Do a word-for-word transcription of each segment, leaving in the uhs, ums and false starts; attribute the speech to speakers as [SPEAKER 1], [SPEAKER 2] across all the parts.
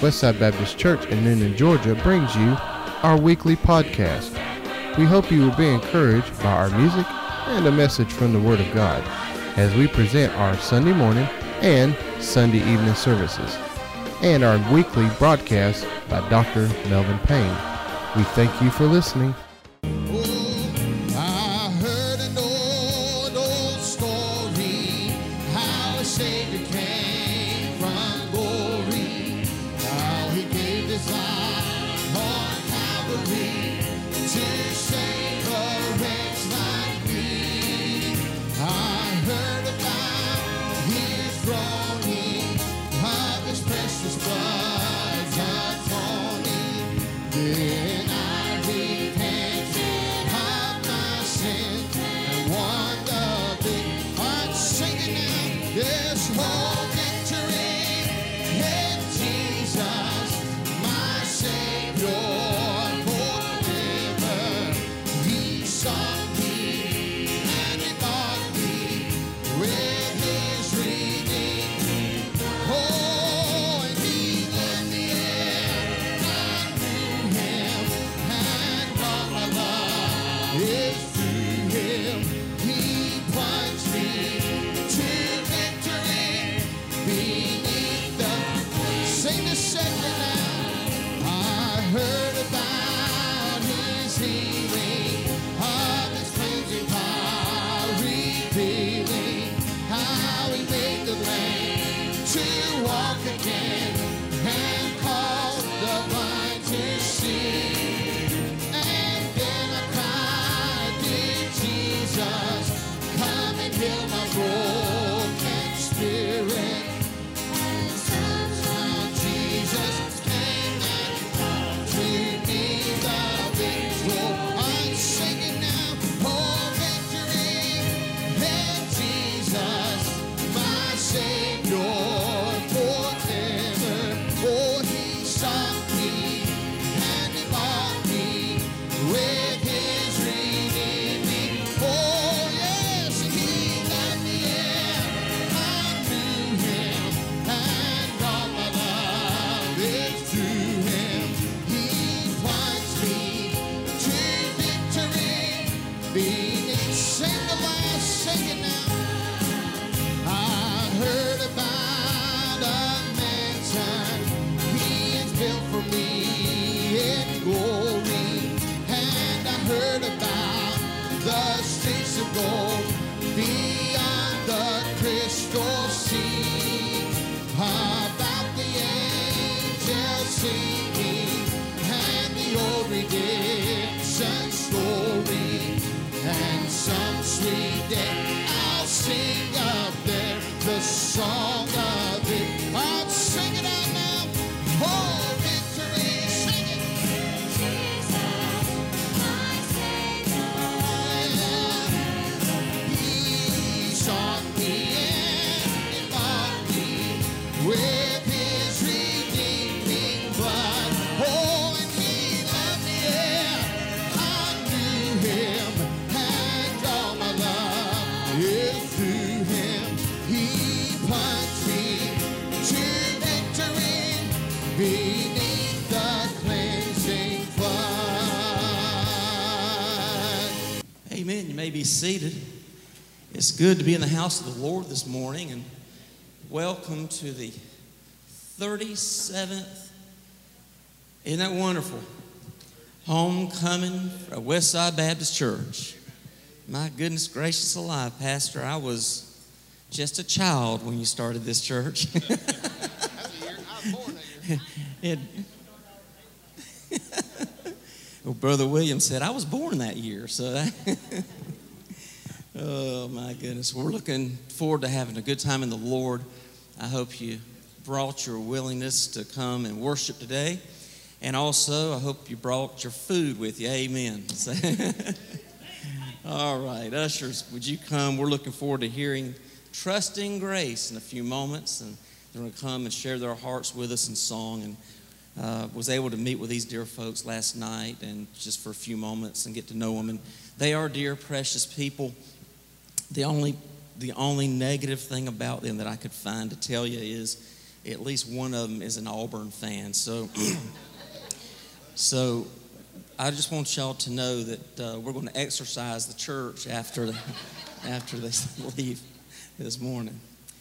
[SPEAKER 1] Westside Baptist Church in Noonan, Georgia brings you our weekly podcast. We hope you will be encouraged by our music and a message from the Word of God as we present our Sunday morning and Sunday evening services and our weekly broadcast by Doctor Melvin Payne. We thank you for listening.
[SPEAKER 2] Be seated. It's good to be in the house of the Lord this morning, and welcome to the thirty-seventh, isn't that wonderful, homecoming at Westside Baptist Church. My goodness gracious alive, Pastor, I was just a child when you started this church. it, well, Brother William said I was born that year, so that oh, my goodness. We're looking forward to having a good time in the Lord. I hope you brought your willingness to come and worship today. And also, I hope you brought your food with you. Amen. All right. Ushers, would you come? We're looking forward to hearing Trusting Grace in a few moments. And they're going to come and share their hearts with us in song. And uh, was able to meet with these dear folks last night and just for a few moments and get to know them. And they are dear, precious people. The only the only negative thing about them that I could find to tell you is at least one of them is an Auburn fan. So, so I just want y'all to know that uh, we're going to exercise the church after the, after they leave this morning.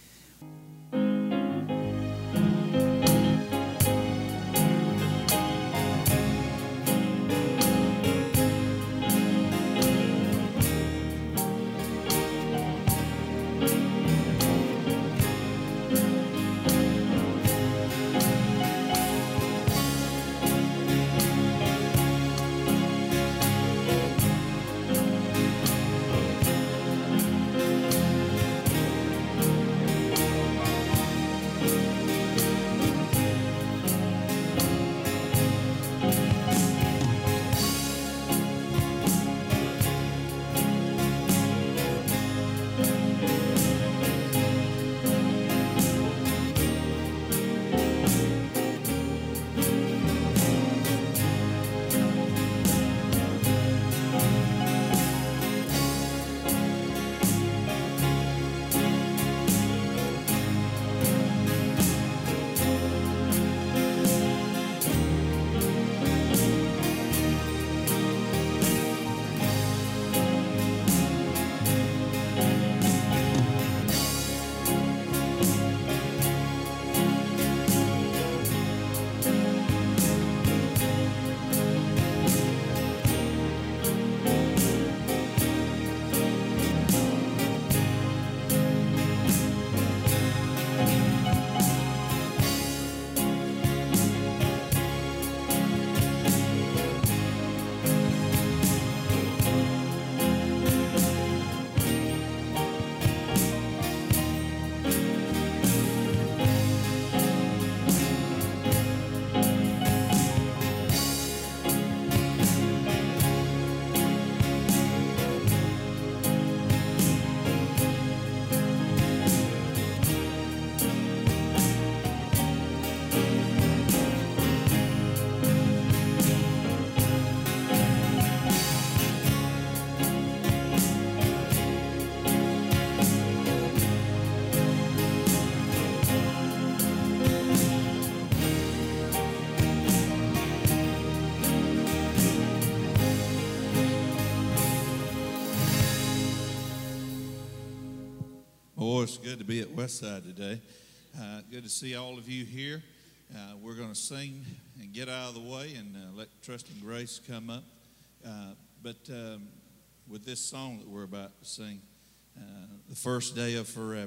[SPEAKER 3] Oh, it's good to be at Westside today. Uh, good to see all of you here. Uh, we're going to sing and get out of the way and uh, let Trust and Grace come up. Uh, but um, with this song that we're about to sing, uh, The First Day of Forever.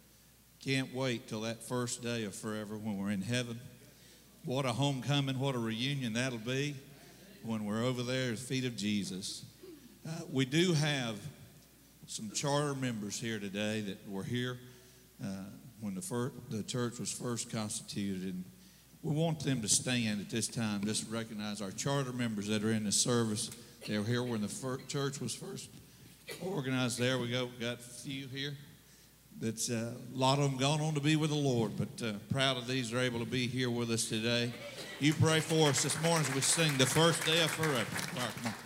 [SPEAKER 3] Can't wait till that first day of forever when we're in heaven. What a homecoming, what a reunion that'll be when we're over there at the feet of Jesus. Uh, we do have some charter members here today that were here uh, when the, fir- the church was first constituted. And we want them to stand at this time, just to recognize our charter members that are in the service. They were here when the fir- church was first organized. There we go. We've got a few here. That's uh, a lot of them gone on to be with the Lord, but uh, proud of these are able to be here with us today. You pray for us this morning as we sing The First Day of Forever. All right, come on.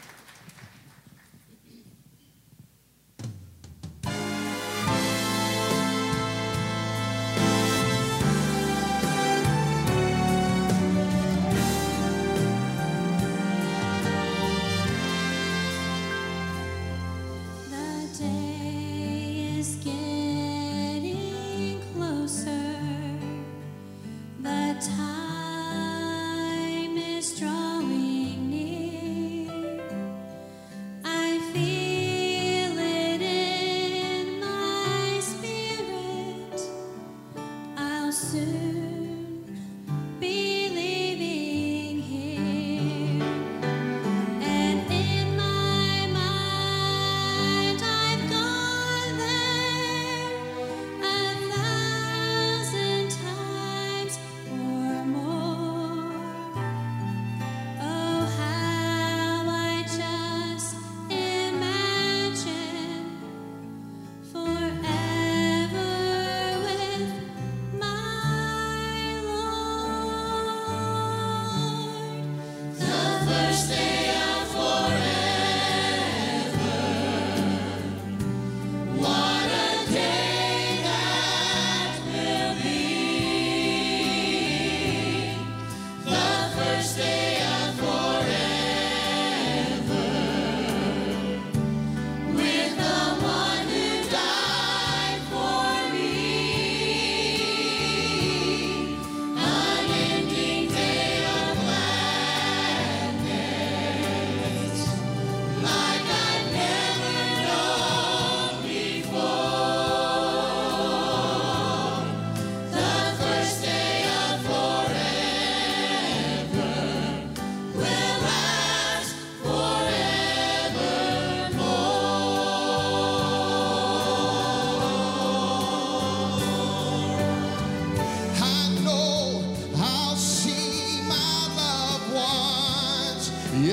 [SPEAKER 4] Time is drawing near.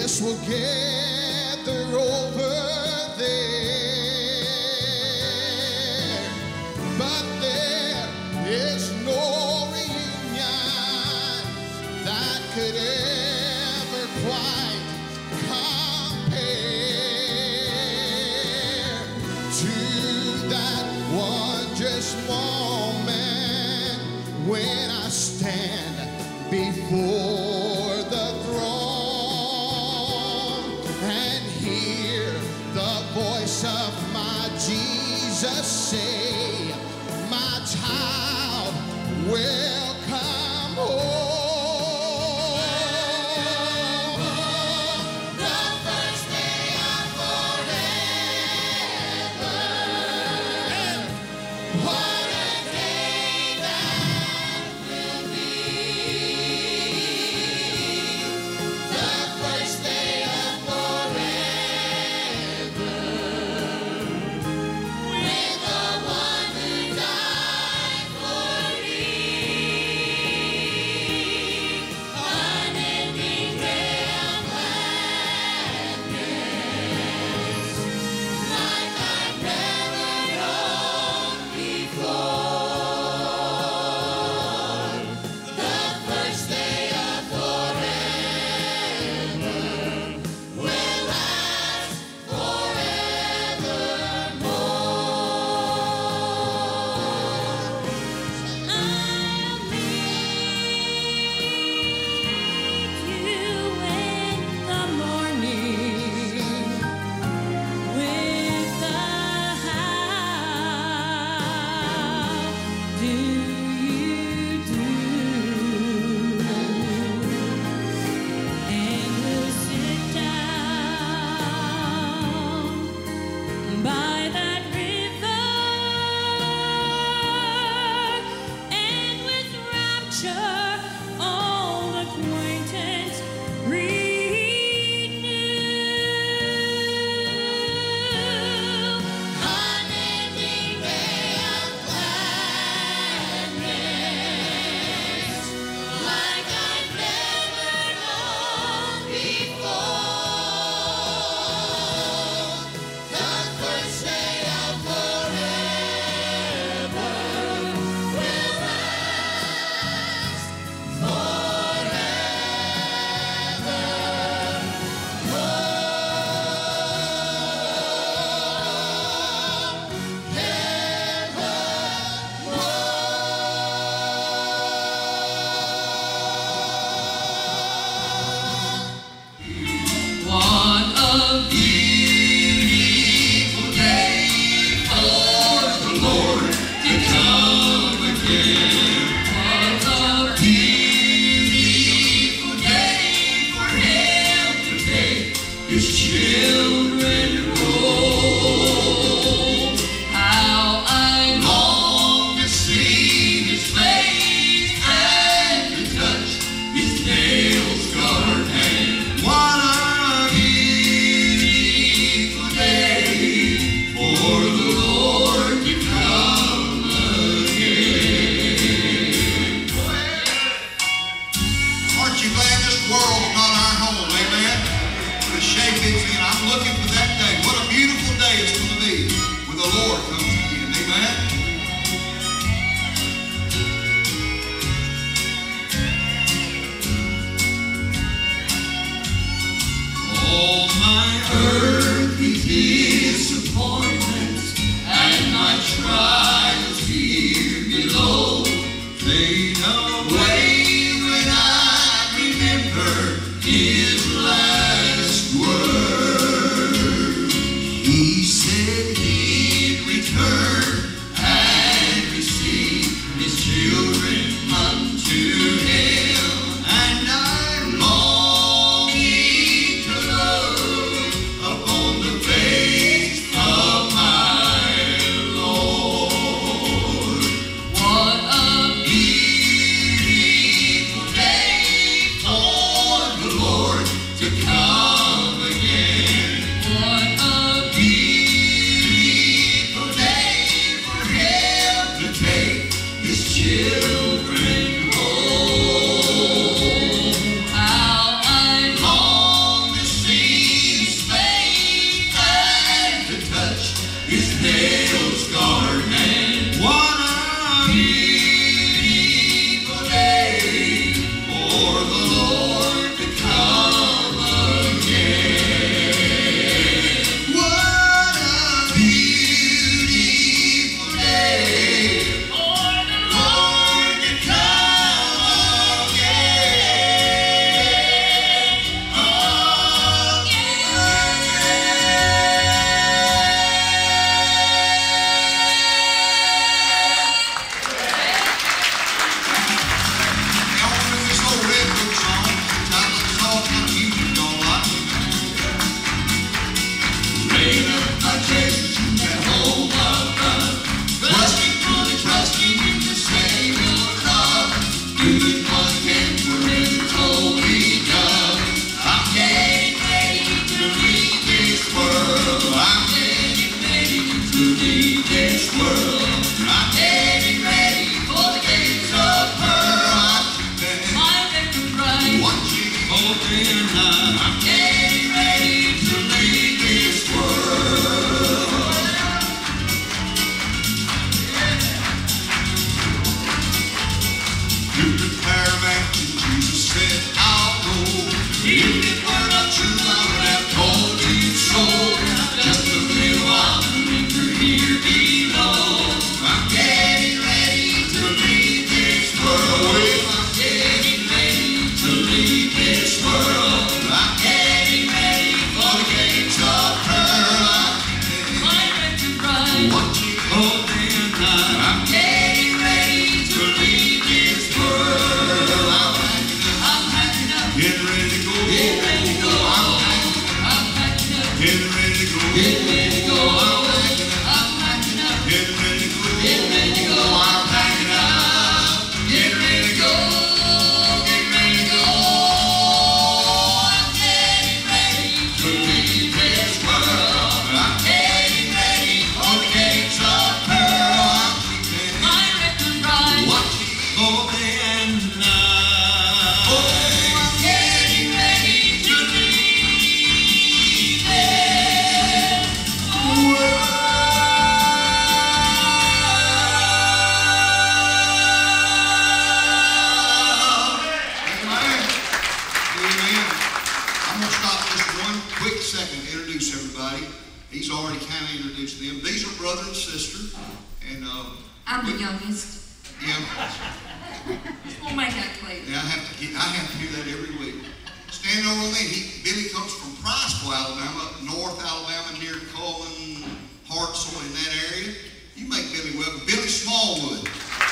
[SPEAKER 5] Jesus will gather over there, but there is no reunion that could ever quite compare to that wondrous moment when I stand before the throne and hear the voice of my Jesus say, my child, welcome home. The first day of forever. What a day that will be. The first day of forever. With the one who died for me. Unending day of gladness, like I've never known before. The first day of forever will last forevermore. I'll meet you in the morning with the how do you do, and we'll sit down by that river, and with rapture old acquaintance renew. Unending day of gladness, like I've never known before. The first day of forever will last
[SPEAKER 6] What a beautiful day for the Lord to come again. What a beautiful day for Him to take His children home. How I long to see His face and to touch His nail-scarred hand. What a beautiful day for the Lord to come again.
[SPEAKER 7] Aren't you glad this world's not our home, amen? The shape it's in. I'm looking for that day. What a beautiful day it's going to be when the Lord comes again, amen?
[SPEAKER 6] All my earthly disappointments and my trials here below fade away when I remember His last word. He said He'd return and receive His children unto Him, and I'm longing to love upon
[SPEAKER 7] then I'm getting ready to leave this world. To prepare a mansion, Jesus said, I'll go. If it were not true, I would have told you so. Just a little while to linger here below. I'm getting ready to leave this world. I'm getting ready to leave this world. I'm getting ready for the gates of pearl. My record bride, what you call them now. I'm getting ready to leave this world. I'm packing up, getting ready to go. Getting ready to go. I'm packing up, getting ready to go. Getting ready to go. I'm packing up, getting ready to go. Getting ready to go. I'm packing up, getting ready to go. Getting ready to go. I'm getting ready to leave this world. I'm getting ready for the gates of pearl. My record ride, what you call them now. Oh, I'm getting ready to leave this world. Amen. Amen. I'm going to stop just one quick second to introduce everybody. He's already kind of introduced them. These are brother and sister. And, uh,
[SPEAKER 8] I'm the youngest.
[SPEAKER 7] yeah,
[SPEAKER 8] We'll make that clear.
[SPEAKER 7] yeah, I have to get, I have to hear that every week. Standing over with me, he, Billy comes from Priceville, Alabama, up North Alabama, near Coleman, Hartselle, in that area. You make Billy welcome. Billy Smallwood.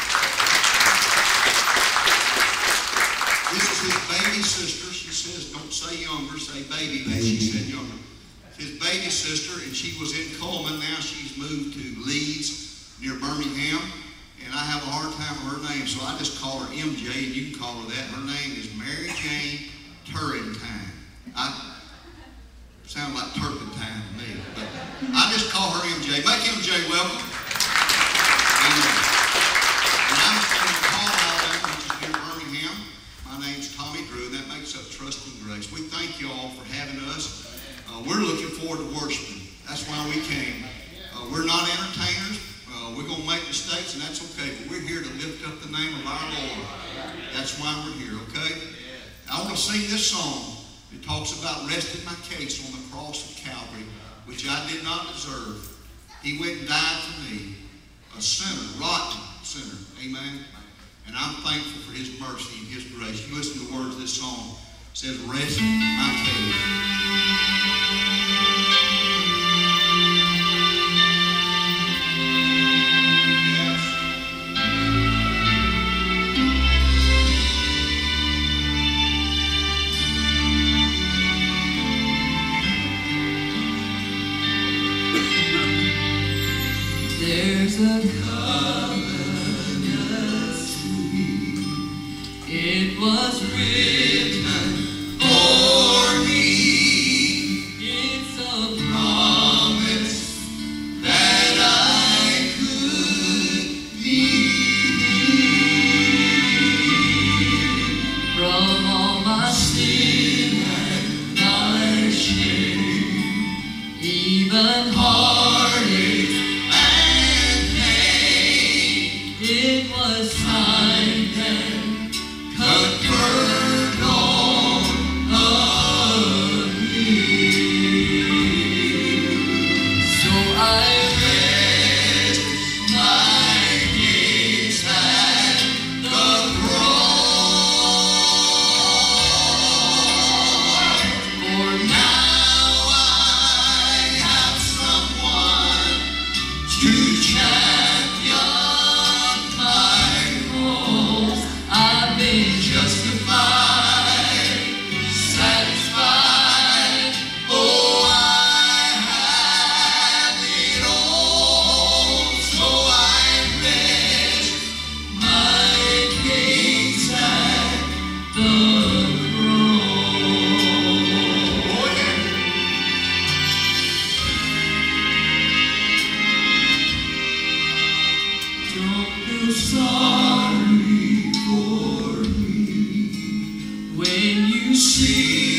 [SPEAKER 7] This is his baby sister. She says, don't say younger, say baby. But she said younger. His baby sister, and she was in Coleman. Now she's moved to Leeds, near Birmingham. And I have a hard time with her name, so I just call her M J, and you can call her that. Her name is Mary Jane Turrentine. I sound like turpentine to me, but I just call her M J. Make M J welcome. Amen. And I'm from Paul, Alabama, which is near Birmingham. My name's Tommy Drew, and that makes up Trusting Grace. We thank you all for having us. Uh, we're looking forward to worshiping. That's why we came. Uh, we're not entertainers. Uh, we're going to make mistakes, and that's okay. But we're here to lift up the name of our Lord. That's why we're here, okay? I want to sing this song. It talks about resting my case on the cross of Calvary, which I did not deserve. He went and died for me, a sinner, rotten sinner. Amen? And I'm thankful for his mercy and his grace. You listen to the words of this song. It says, rest my case.
[SPEAKER 6] There's a covenant sweet. It was written for me. It's a promise that I could need. From all my sin and my shame, even heartache, it was signed and conferred on me. So I rest my gaze at the cross. For now I have someone to champion. I've been justified, satisfied. Oh, I have it all. So I rest my gaze at the cross. Don't feel sorry for me when you see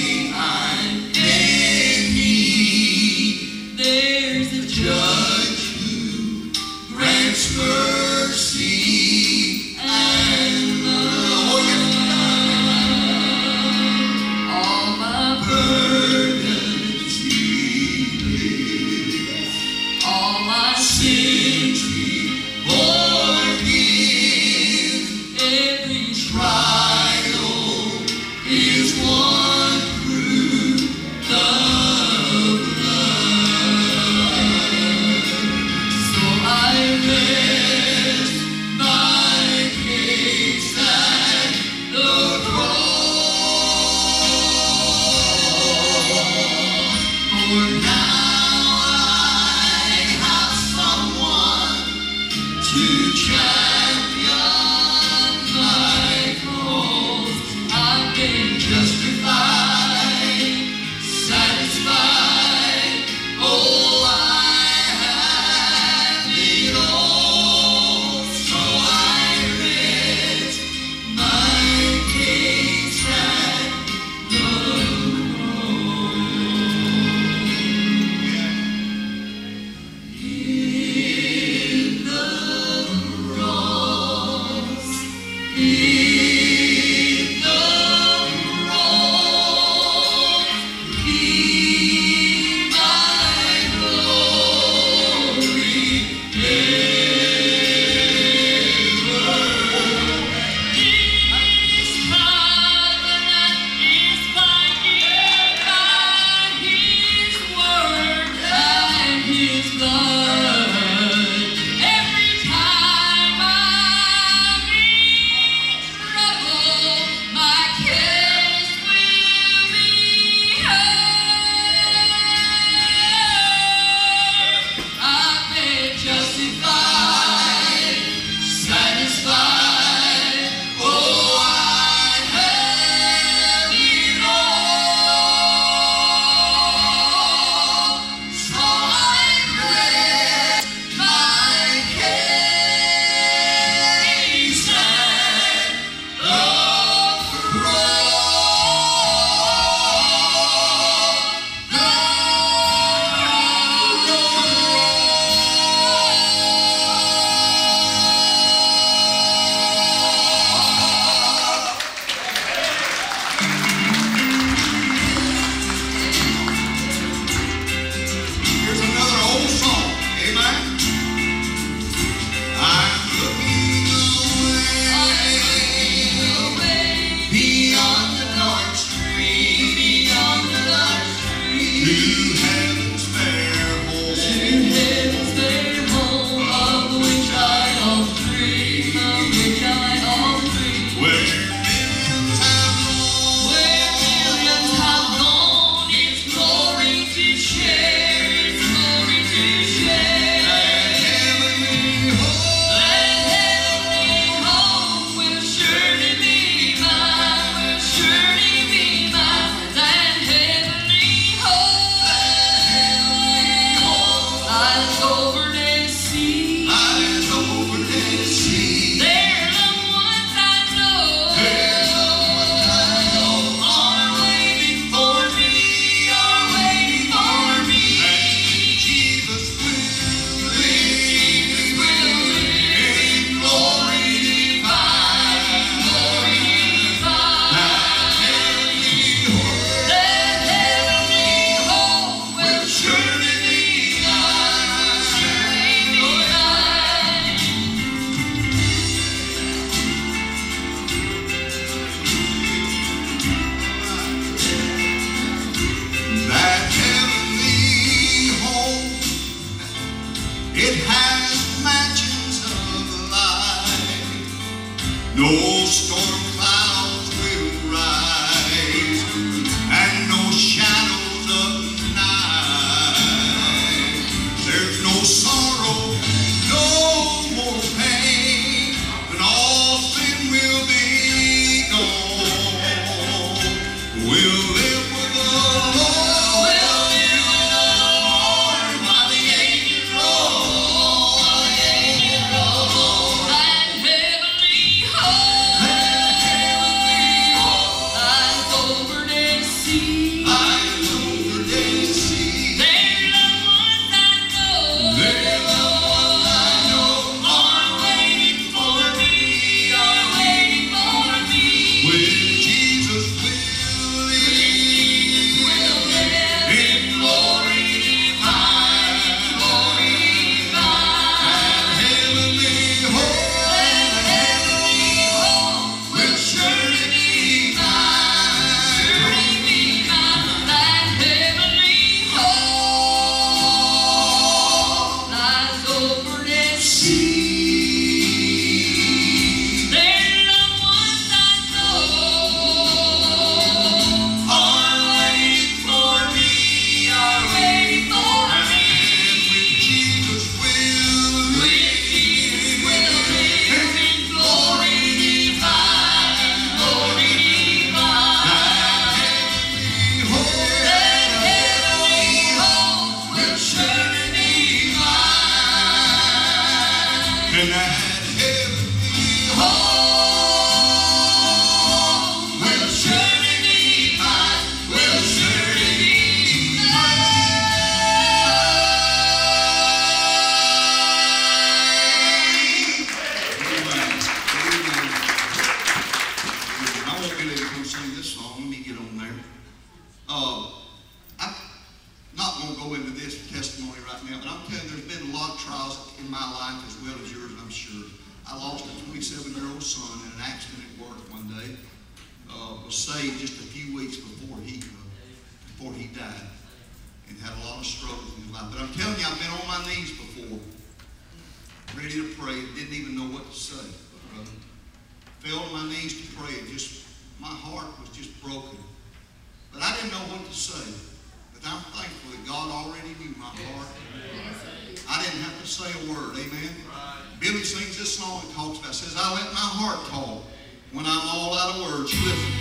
[SPEAKER 7] Billy to come sing this song. Let me get on there. Uh, I'm not going to go into this testimony right now, but I'm telling you, there's been a lot of trials in my life as well as yours, I'm sure. I lost a twenty-seven-year-old son in an accident at work one day. Uh, was saved just a few weeks before he uh, before he died, and had a lot of struggles in his life. But I'm telling you, I've been on my knees before, ready to pray, didn't even know what to say, brother. Fell on my knees to pray, and just my heart was just broken. But I didn't know what to say. But I'm thankful that God already knew my heart. I didn't have to say a word. Amen. Billy sings this song and talks about, says, I let my heart talk when I'm all out of words. You listen.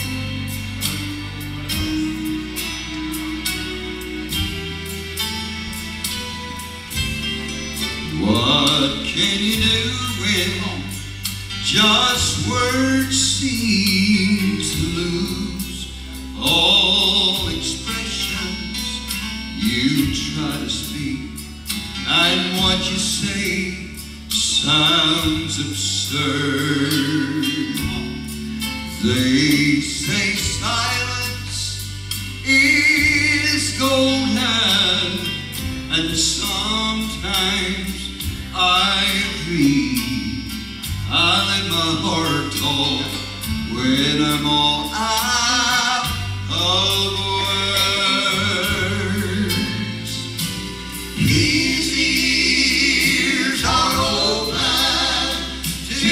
[SPEAKER 6] What can you do when just words seem to lose all expressions you try to speak, and what you say sounds absurd? They say silence is golden, and sometimes I agree. I let my heart talk when I'm all out of words. His ears are open to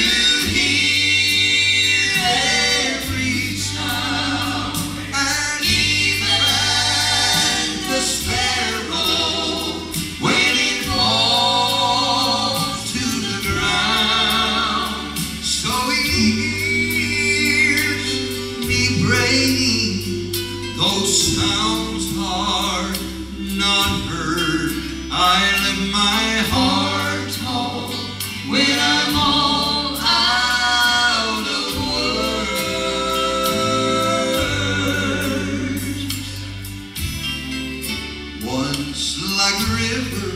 [SPEAKER 6] hear every sound, and even the sparrow, when it falls to the ground, so he hears me praying. Those sounds are not heard. I let my heart talk when I'm all out of words. Once like a river,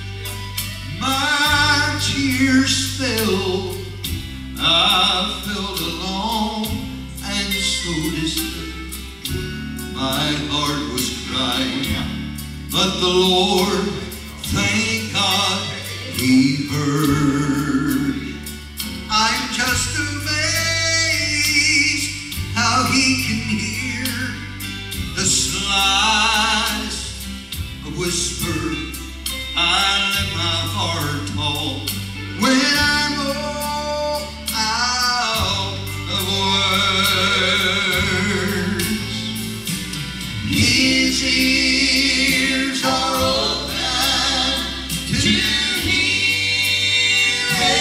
[SPEAKER 6] my tears fell. I felt alone and so distant. My heart was crying, but the Lord, thank God, He heard. I'm just amazed how He can hear the slightest whisper. I let my heart talk when I'm all out of words. His ears are open to hear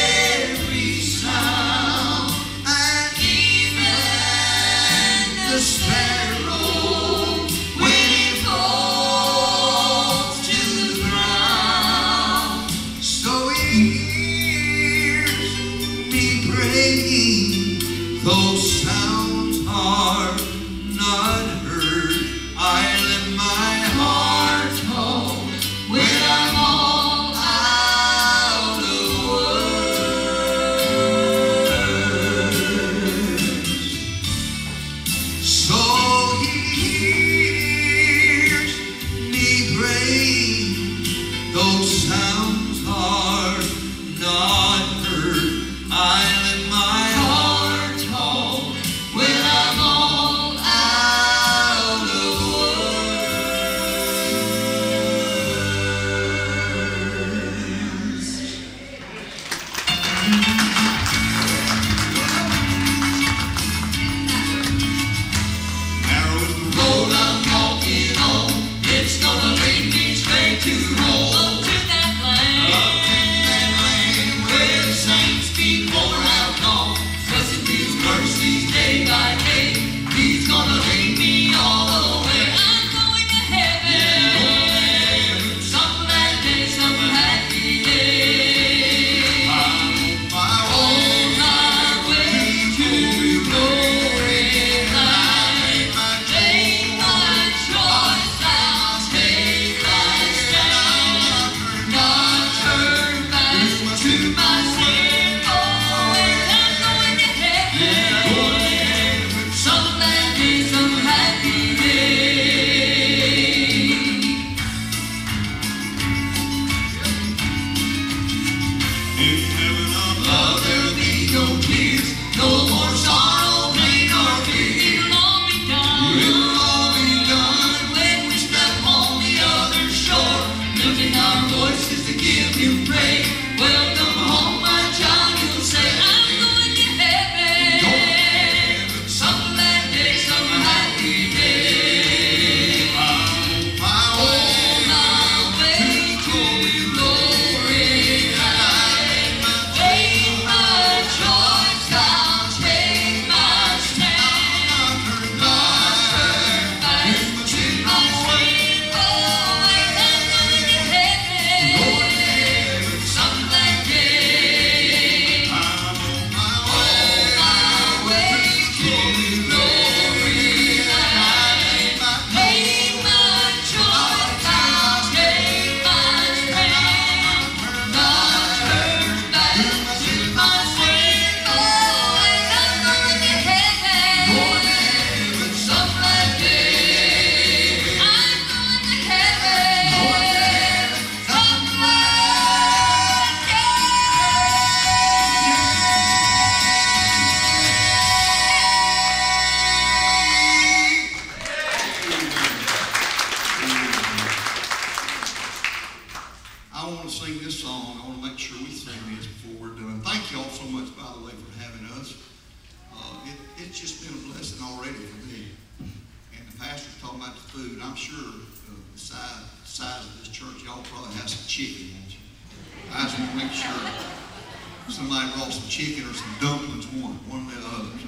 [SPEAKER 9] about the food. I'm sure uh, the size, size of this church, y'all probably have some chicken, won't you? I just want to make sure somebody brought some chicken or some dumplings, one, one of the others.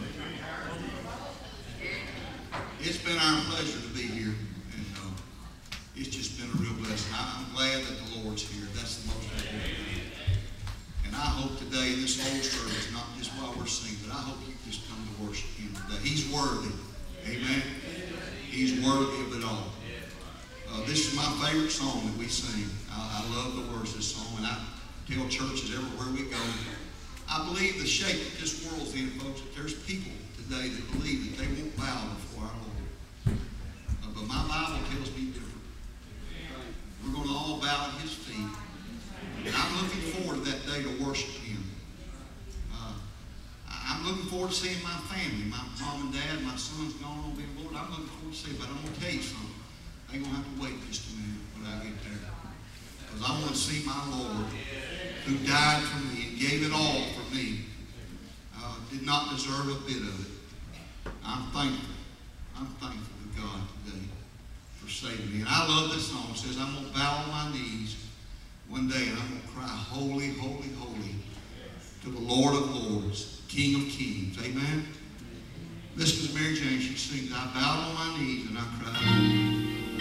[SPEAKER 9] It's been our pleasure to be here, and uh, it's just been a real blessing. I'm glad that the Lord's here. That's the most important thing. And I hope today, in this whole service, not just while we're singing, but I hope you just come to worship Him today. He's worthy. Amen. He's worthy of it all. Uh, this is my favorite song that we sing. I, I love the words of this song, and I tell churches everywhere we go. I believe the shape that this world's in, folks, that there's people today that believe that they won't bow before our Lord. Uh, but my Bible tells me different. We're going to all bow at His feet. And I'm looking forward to that day to worship Him. Uh, I'm looking forward to seeing my family, my mom and dad, my son's gone on being Lord. I'm looking forward to seeing, but I'm going to tell you something. They're going to have to wait just a minute when I get there. Because I want to see my Lord, who died for me and gave it all for me, uh, did not deserve a bit of it. I'm thankful. I'm thankful to God today for saving me. And I love this song. It says, I'm going to bow on my knees one day and I'm going to cry, holy, holy, holy to the Lord of Lords, King of Kings. Amen? Listen to Mary Jane. She sings, I bowed on my knees and I cried.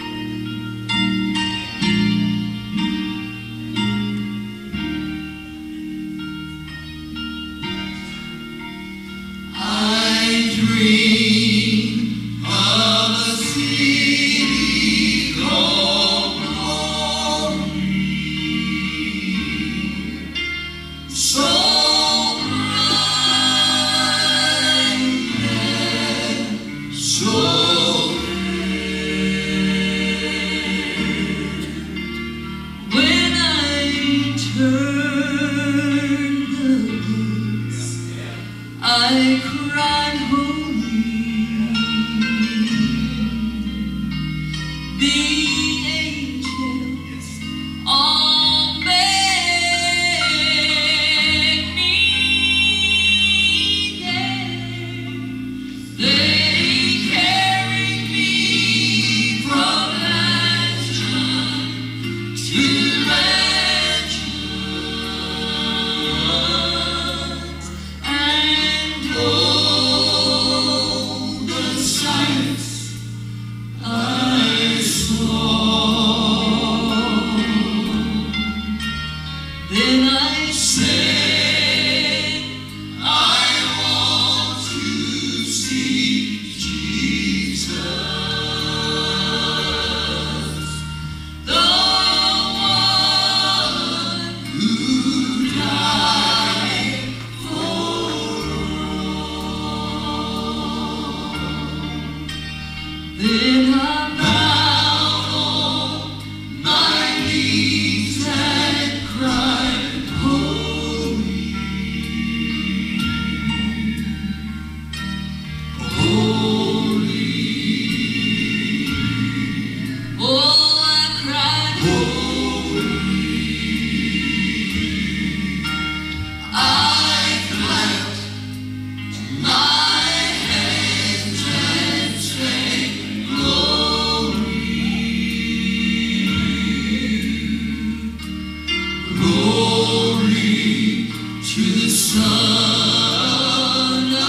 [SPEAKER 6] I dream of a city called glory, so bright and so rare. When I turn the gates, I cried holy. The angels all make me gay. They carry me from mansion to mansions, and oh, the sights I saw. Then I said, I want to see Jesus, the one who died for all. Then I bowed on my knees and cried, holy, holy. Oh, I cried, holy. I clapped my hands and sang glory, glory to the Son of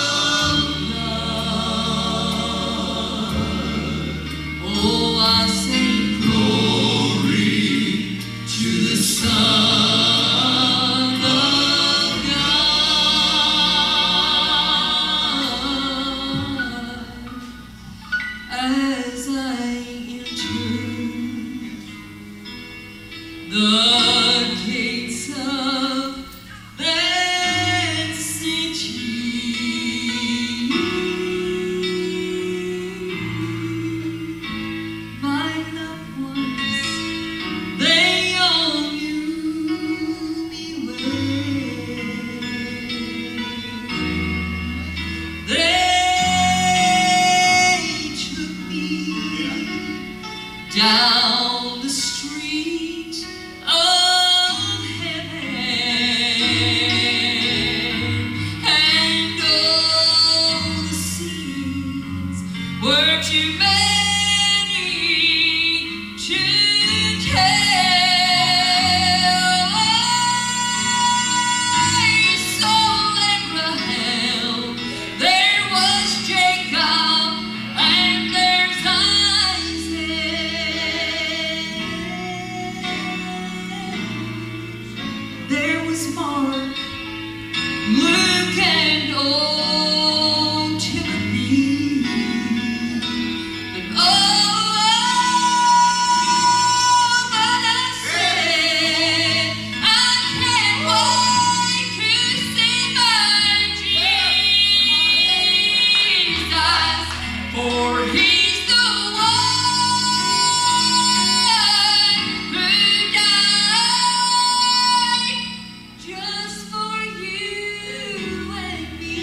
[SPEAKER 6] God. Oh, I sing glory to the Son of God. As I entered the gates of that city, my loved ones, they all knew me well. They took me down the street of heaven, and all the scenes were tremendous. He's the one who died just for you and me.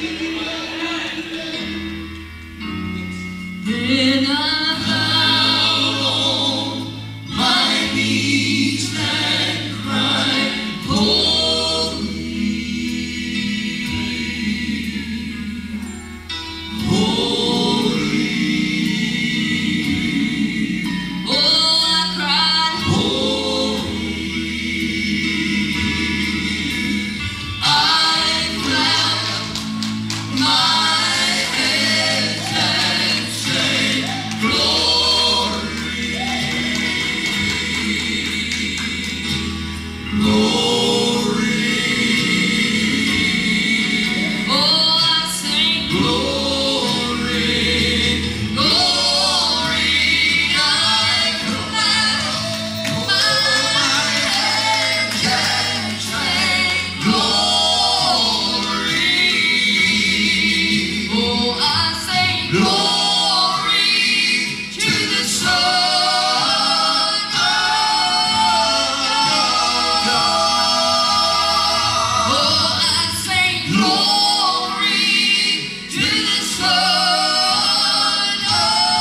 [SPEAKER 6] Then I bow on my knees and cry, holy, holy. Oh, I cried, holy. I clapped my hands and sang, glory, glory. Oh, I sing, glory, glory. I clap my hands and sing, glory. Oh, I sing, glory to the Son of God. Oh, I sing, glory to the Son of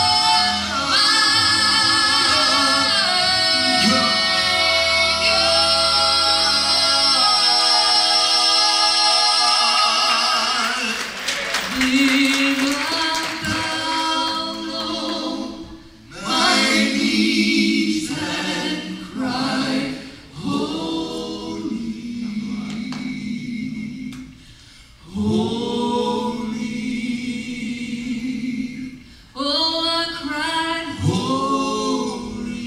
[SPEAKER 6] my knees and cry, holy, holy. Oh, I cried, holy.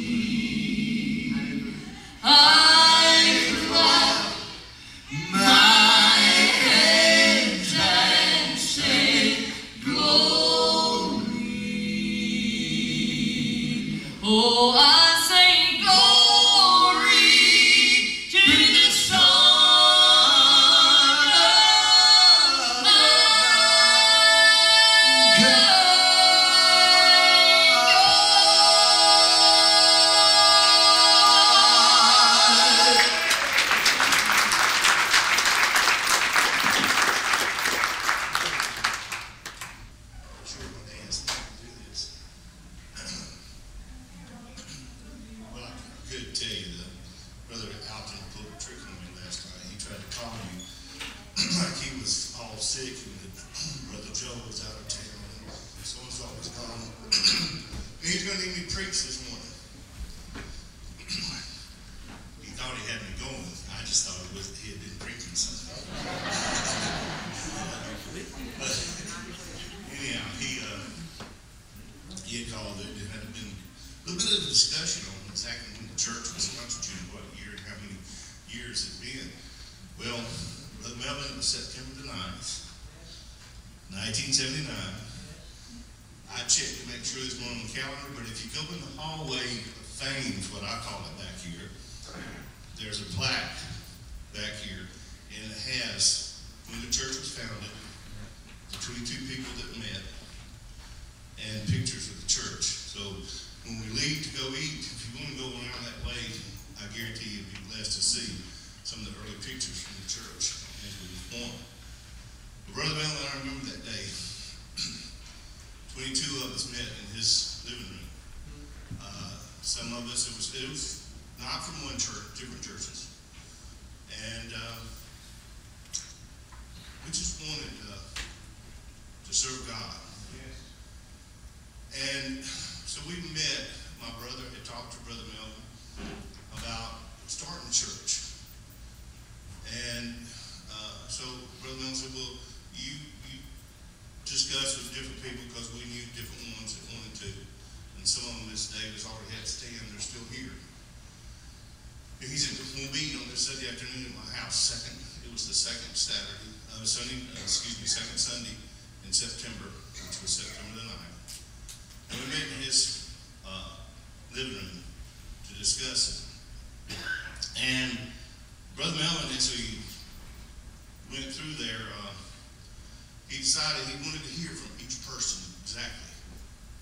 [SPEAKER 6] I clapped my hands and sang, glory. Oh, I sing glory to the Son of God.
[SPEAKER 9] Sure, when they asked me to do this. Well, I could tell you that Brother Alton pulled a trick on me last night. He tried to call me like he was all sick and that Brother Joe was out of town and so-and-so was gone. And he's going to need me to preach this morning. He thought he had me going. I just thought it was, he had been preaching something. But anyhow, he, uh, he had called it. It had been a little bit of a discussion on exactly when the church was constituted, what year and how many years it had been. Well, Brother Melvin, September the ninth, nineteen seventy-nine. I checked to make sure it's one on the calendar, but if you go in the hallway of fame, is what I call it back here, there's a plaque back here, and it has when the church was founded, the twenty-two people that met, and pictures of the church. So when we leave to go eat, if you want to go around that way, I guarantee you'll be blessed to see some of the early pictures from the church as we was born. But Brother Mel and I remember that day. twenty-two of us met in his living room. Uh, some of us, it was it was not from one church, different churches. And uh, we just wanted uh, to serve God. And so we met, my brother had talked to Brother Melvin about starting a church. And uh, so Brother Melvin said, well, you, you discuss with different people because we knew different ones that wanted to. And some of them, Miss Davis, already had to stand, they're still here. And he said, we'll meet on this Sunday afternoon at my house, second, it was the second Saturday, uh, Sunday, uh, excuse me, second Sunday in September, which was September the ninth. And we met in his uh, living room to discuss it. And Brother Melvin, as we went through there, uh, he decided he wanted to hear from each person exactly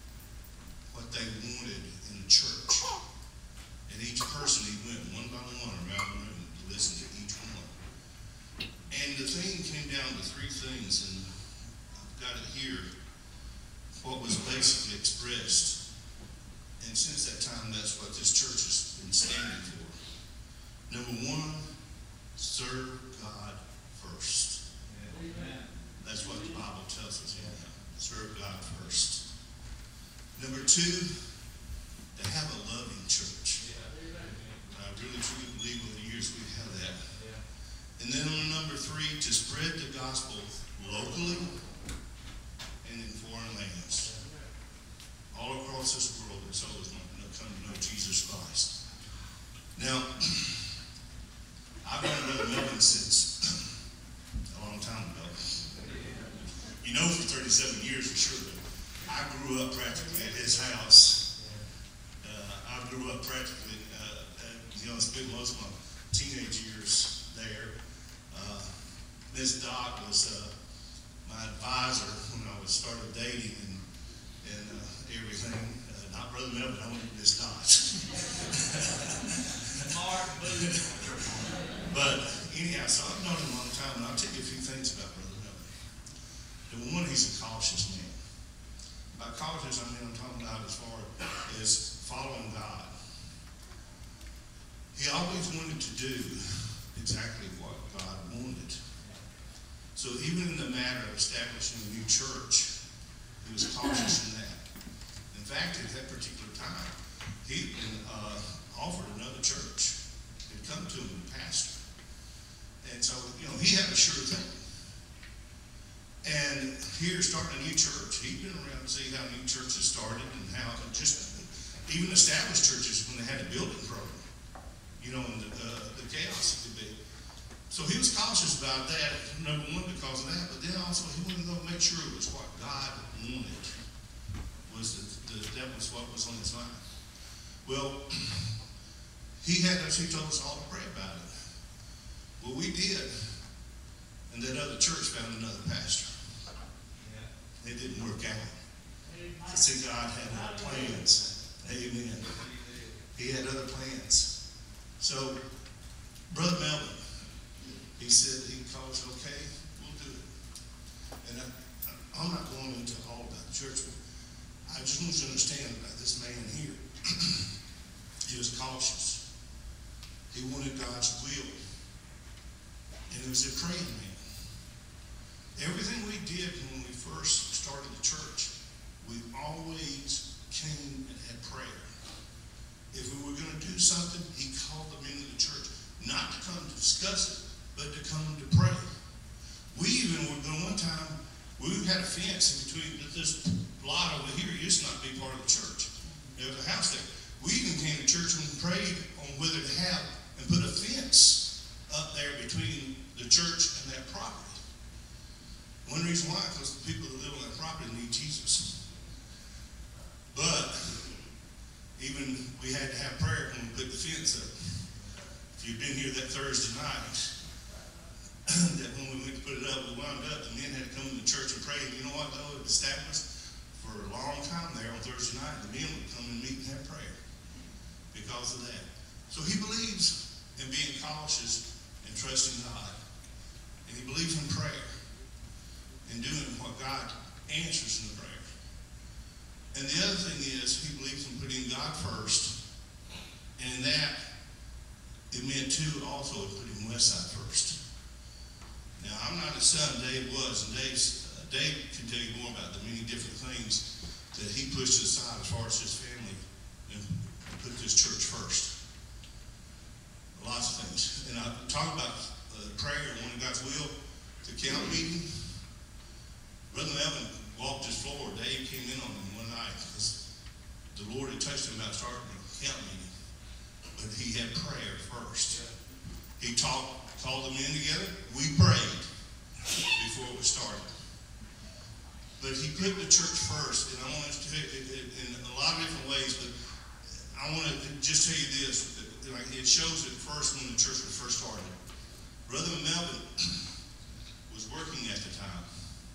[SPEAKER 10] each person, he went one by one around the room to listen to each one. And the thing came down to three things, and I've got it here, what was basically expressed. And since that time, that's what this church has been standing for. Number one, serve God first. Amen. That's what the Bible tells us. Yeah. Serve God first. Number two, to have a loving church. I really truly believe over the years we have that. And then on number three, to spread the gospel locally and in foreign lands. All across this world, there's always want to come to know Jesus Christ. Now, I've known Brother Melvin since a long time ago. You know, for thirty-seven years for sure, but I grew up practically at his house. Uh, I grew up practically, uh, at, you know, spent most of my teenage years there. Uh, Miss Doc was uh, my advisor when I was started dating and, and uh, everything. Uh, not Brother Melvin, I went to Miss Doc. But anyhow, so I've known him a long time, and I'll tell you a few things about Brother Melvin. Number one, he's a cautious man. By cautious, I mean I'm talking about as far as following God. He always wanted to do exactly what God wanted. So even in the matter of establishing a new church, he was cautious in that. In fact, at that particular time, he uh, offered another church. He'd come to him and pastor. And so, you know, he had a sure thing. And here, starting a new church, he'd been around to see how new churches started and how it just, even established churches when they had a building program, you know, and the, uh, the chaos it could be. So he was cautious about that, number one, because of that, but then also he wanted to make sure it was what God wanted, was that, that, that was what was on his mind. Well, he had us, he told us all to pray about it. Well, we did, and that other church found another pastor. Yeah. It didn't work out. I see, God had other plans. Amen. He had other plans. So, Brother Melvin, he said, he called us, okay, we'll do it. And I, I, I'm not going into all about the church, but I just want you to understand about this man here. He was cautious. He wanted God's will. And he was a praying man. Everything we did when we first started the church, we always came and had prayer. If we were going to do something, he called them into the church, not to come to discuss it, but to come to pray. We even were going one time, we had a fence in between this lot over here. It used to not be part of the church. There was a house there. We even came to church and prayed on whether to have and put a fence up there between the church and that property. One reason why, because the people that live on that property need Jesus. But even we had to have prayer when we put the fence up. If you've been here that Thursday night, that when we went to put it up, we wound up, the men had to come to the church and pray. And you know what, though? It established for a long time there on Thursday night, the men would come and meet and have prayer because of that. So he believes in being cautious and trusting God. And he believes in prayer and doing what God answers in the prayer. And the other thing is, he believes in putting God first. And in that, it meant too also putting Westside first. Now, I'm not his son, Dave was, and Dave's, uh, Dave can tell you more about the many different things that he pushed aside as far as his family and put this church first. Lots of things. And I talk about uh, prayer and wanting God's will, the count meeting. Brother Melvin walked his floor. Dave came in on him one night because the Lord had touched him about starting a count meeting. But he had prayer first. He talked, called the men together. We prayed before it was started. But he put the church first. And I want to tell you in a lot of different ways, but I want to just tell you this. Like it shows it first when the church was first started. Brother Melvin was working at the time.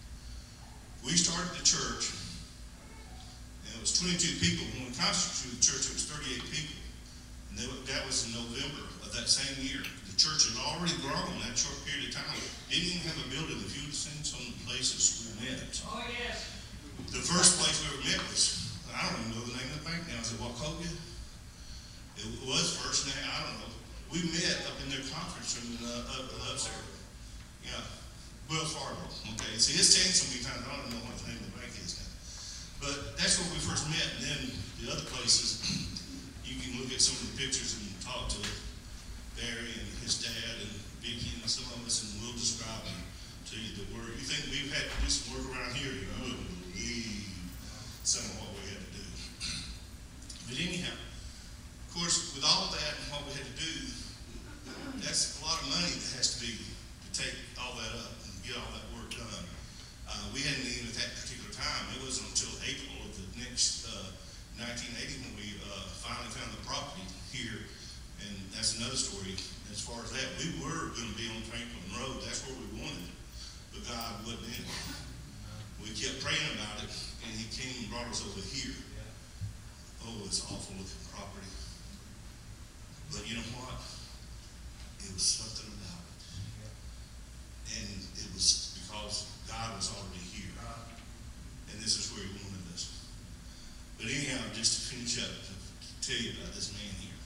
[SPEAKER 10] We started the church, and it was twenty-two people. When we constituted the church, it was thirty-eight people. And And they, that was in November of that same year. The church had already grown in that short period of time. Didn't even have a building. If you would have seen some of the places we met.
[SPEAKER 6] Oh, yes.
[SPEAKER 10] The first place we ever met was, I don't even know the name of the bank now. Is it Wachovia? It was first name, I don't know. We met up in their conference room in uh, up in upstairs. Yeah. Wells Fargo. Okay. See, it's changed so many times. I don't even know what the name of the bank is now. But that's where we first met. And then the other places, you can look at some of the pictures and talk to Barry and his dad and Vicky and some of us, and we'll describe them to you. The work. You think we've had to do some work around here? You know, believe some of what we had to do. But anyhow, of course, with all of that and what we had to do, that's a lot of money that has to be to take all that up and get all that work done. Uh, we hadn't even at that particular time. It wasn't until April of the next uh, nineteen eighty when we uh, finally found the property here, and that's another story. As far as that, we were going to be on Franklin Road. That's where we wanted, but God wasn't in it. We kept praying about it, and He came and brought us over here. Oh, it's awful looking property. But you know what? It was something about it. And it was because God was already here. And this is where He wanted us. But anyhow, just to finish up, to tell you about this man here.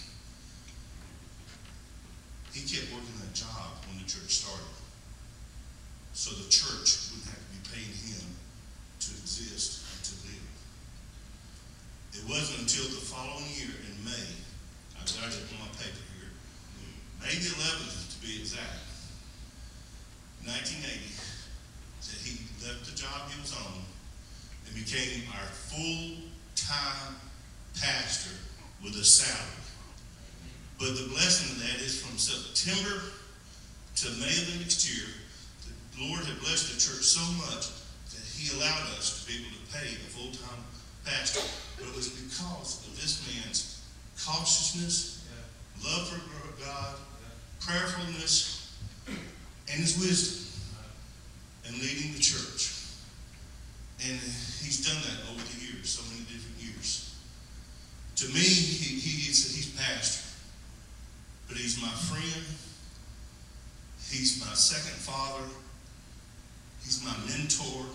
[SPEAKER 10] He kept working that job when the church started. So the church wouldn't have to be paying him to exist and to live. It wasn't until the following year in May, I got it on my paper here, May the eleventh to be exact, nineteen eighty, that he left the job he was on and became our full-time pastor with a salary. But the blessing of that is from September to May of the next year, the Lord had blessed the church so much that He allowed us to be able to pay a full-time pastor. But it was because of this man's cautiousness, yeah. love for God, yeah. prayerfulness, and his wisdom in leading the church. And he's done that over the years, so many different years. To me, he, he is, he's pastor. But he's my friend. He's my second father. He's my mentor.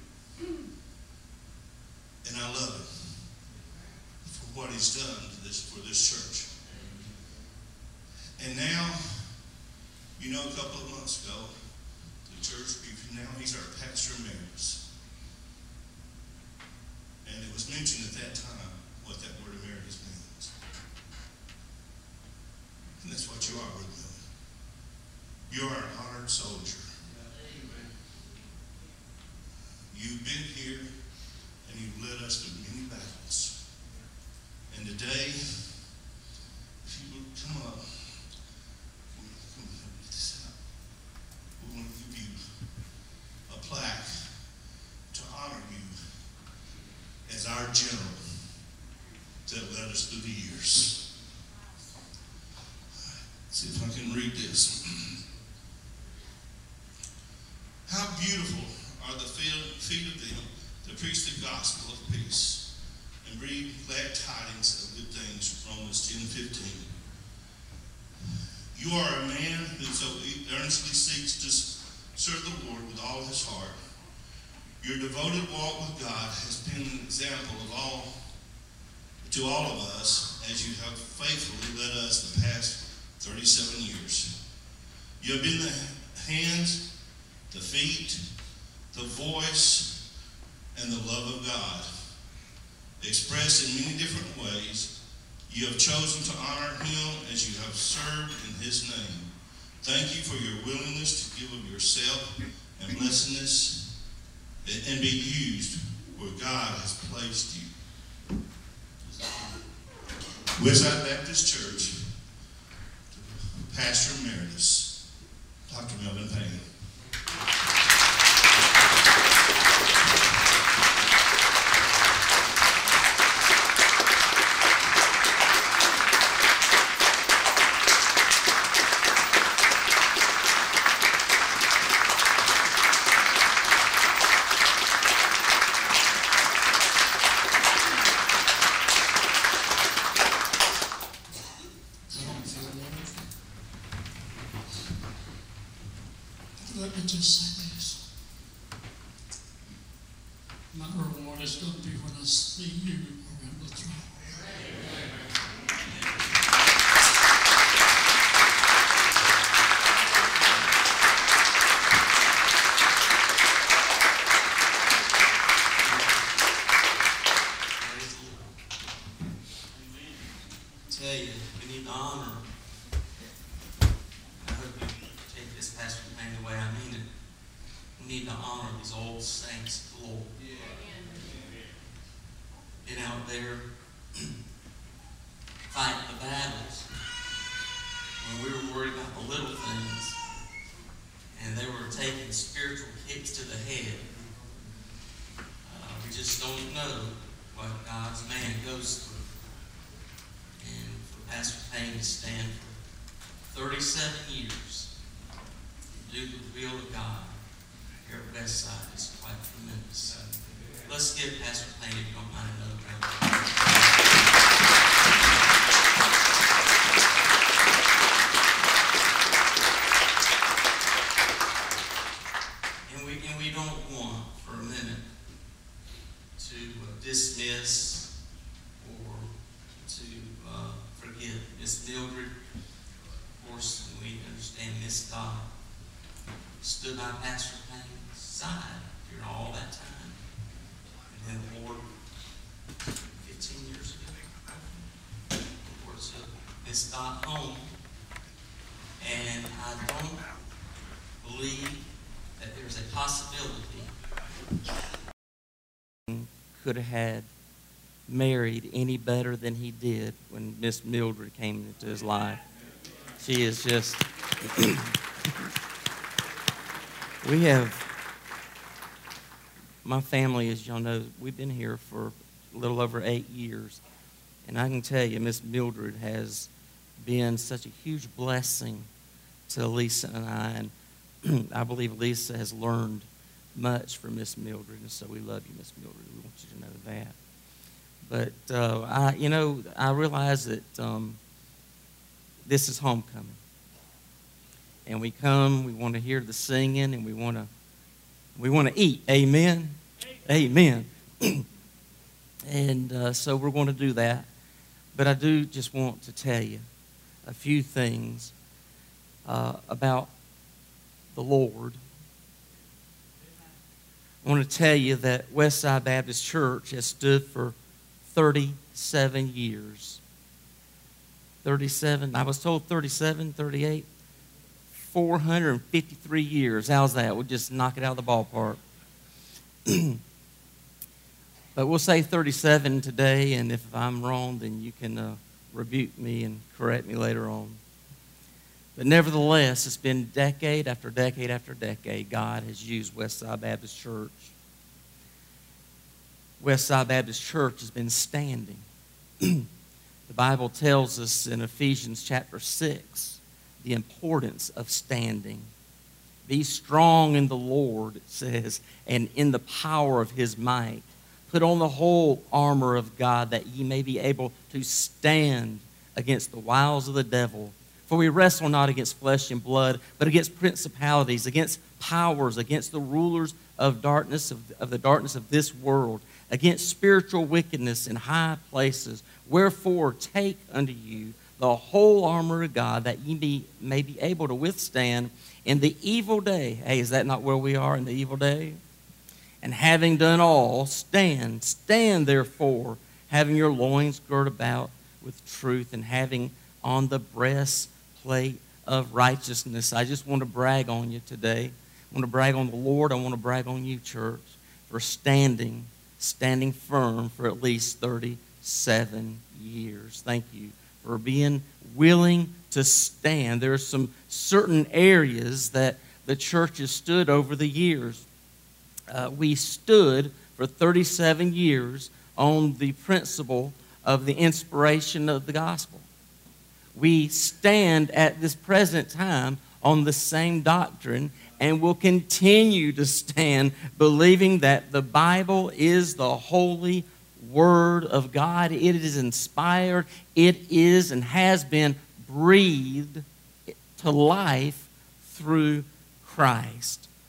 [SPEAKER 10] And I love him for what he's done to this, for this church. And now, you know, a couple of months ago, the church, now he's our pastor emeritus. And it was mentioned at that time what that word emeritus means. And that's what you are, Brother Miller. You are an honored soldier. You've been here and you've led us through many battles. And today, if you would come up, come help get this out. We want to give you a plaque to honor you as our general that led us through the years. See if I can read this. How beautiful are the feet of them that preach the gospel of peace and breathe glad tidings of good things. Romans ten fifteen. You are a man who so earnestly seeks to serve the Lord with all his heart. Your devoted walk with God has been an example of all to all of us as you have faithfully led us the past thirty-seven years. You have been the hands, the feet, the voice, and the love of God, expressed in many different ways. You have chosen to honor him as you have served in his name. Thank you for your willingness to give of yourself and blessedness and be used where God has placed you. Westside Baptist Church, Pastor Emeritus, Doctor Melvin Payne.
[SPEAKER 11] what it's going to be when I see you around the throne.
[SPEAKER 2] Tell you, we need to honor. I hope you take this, Pastor Payne, the way I mean it. We need to honor these old saints of the Lord. Been out there fighting the battles when we were worried about the little things, and they were taking spiritual kicks to the head. Uh, we just don't know what God's man goes through. And for Pastor Payne to stand for thirty-seven years and do the will of God here at Westside is quite tremendous. Let's give Pastor Payne, if you don't mind, another round of applause. And we, and we don't want for a minute to uh, dismiss or to uh, forget Miss Mildred. Of course, we understand Miss Dot stood by Pastor Payne's side during all that time. And then the Lord, fifteen years ago, the Lord took Miss Dot home. And I don't believe that there's a possibility could have had married any better than he did when Miss Mildred came into his life. She is just, we have, my family, as y'all know, we've been here for a little over eight years. And I can tell you, Miss Mildred has been such a huge blessing to Lisa and I. And I believe Lisa has learned much from Miss Mildred. And so we love you, Miss Mildred. We want you to know that. But, uh, I, you know, I realize that um, this is homecoming. And we come, we want to hear the singing, and we want to we want to eat. Amen? Amen. And uh, so we're going to do that. But I do just want to tell you a few things uh, about the Lord. I want to tell you that Westside Baptist Church has stood for thirty-seven years. thirty-seven, I was told thirty-seven, thirty-eight, four hundred fifty-three years. How's that? We'll just knock it out of the ballpark. But we'll say thirty-seven today, and if I'm wrong, then you can uh, rebuke me and correct me later on. But nevertheless, it's been decade after decade after decade, God has used Westside Baptist Church. Westside Baptist Church has been standing. The Bible tells us in Ephesians chapter six the importance of standing. Be strong in the Lord, it says, and in the power of his might. Put on the whole armor of God that ye may be able to stand against the wiles of the devil. For we wrestle not against flesh and blood, but against principalities, against powers, against the rulers of darkness, of, of the darkness of this world, against spiritual wickedness in high places. Wherefore take unto you the whole armor of God, that ye be, may be able to withstand in the evil day. Hey, is that not where we are in the evil day? And having done all, stand. Stand therefore, having your loins girt about with truth, and having on the breastplate of righteousness. I just want to brag on you today. I want to brag on the Lord. I want to brag on you, church, for standing, standing firm for at least thirty-seven years. Thank you for being willing to stand. There are some certain areas that the church has stood over the years. Uh, we stood for thirty-seven years on the principle of the inspiration of the gospel. We stand at this present time on the same doctrine, and will continue to stand believing that the Bible is the holy Word of God. It is inspired. It is and has been breathed to life through Christ.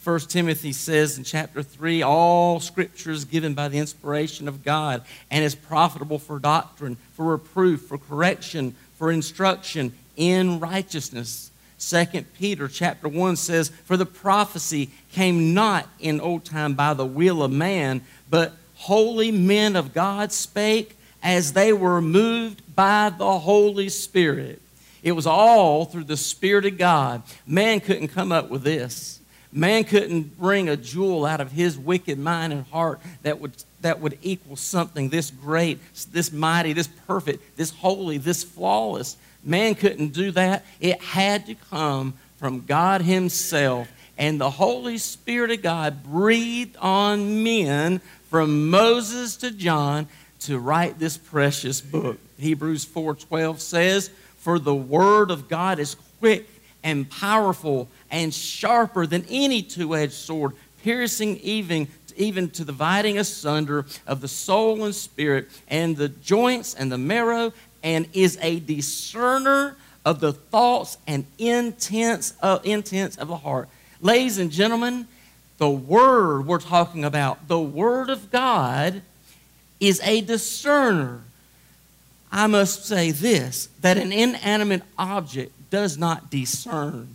[SPEAKER 2] First Timothy says in chapter three, all Scripture is given by the inspiration of God and is profitable for doctrine, for reproof, for correction, for instruction in righteousness. Second Peter chapter one says, for the prophecy came not in old time by the will of man, but holy men of God spake as they were moved by the Holy Spirit. It was all through the Spirit of God. Man couldn't come up with this. Man couldn't bring a jewel out of his wicked mind and heart that would, that would equal something this great, this mighty, this perfect, this holy, this flawless. Man couldn't do that. It had to come from God himself. And the Holy Spirit of God breathed on men from Moses to John to write this precious book. Hebrews four twelve says, for the word of God is quick and powerful and sharper than any two-edged sword, piercing even, even to the dividing asunder of the soul and spirit and the joints and the marrow, and is a discerner of the thoughts and intents of, intents of the heart. Ladies and gentlemen, the word we're talking about, the word of God, is a discerner. I must say this, that an inanimate object does not discern.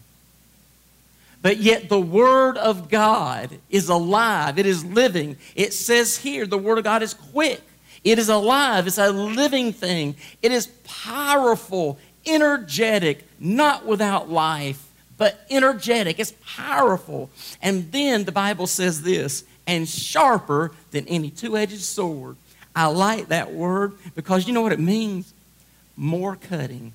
[SPEAKER 2] But yet the Word of God is alive. It is living. It says here the Word of God is quick. It is alive. It's a living thing. It is powerful, energetic, not without life, but energetic. It's powerful. And then the Bible says this, and sharper than any two-edged sword. I like that word because you know what it means? More cutting.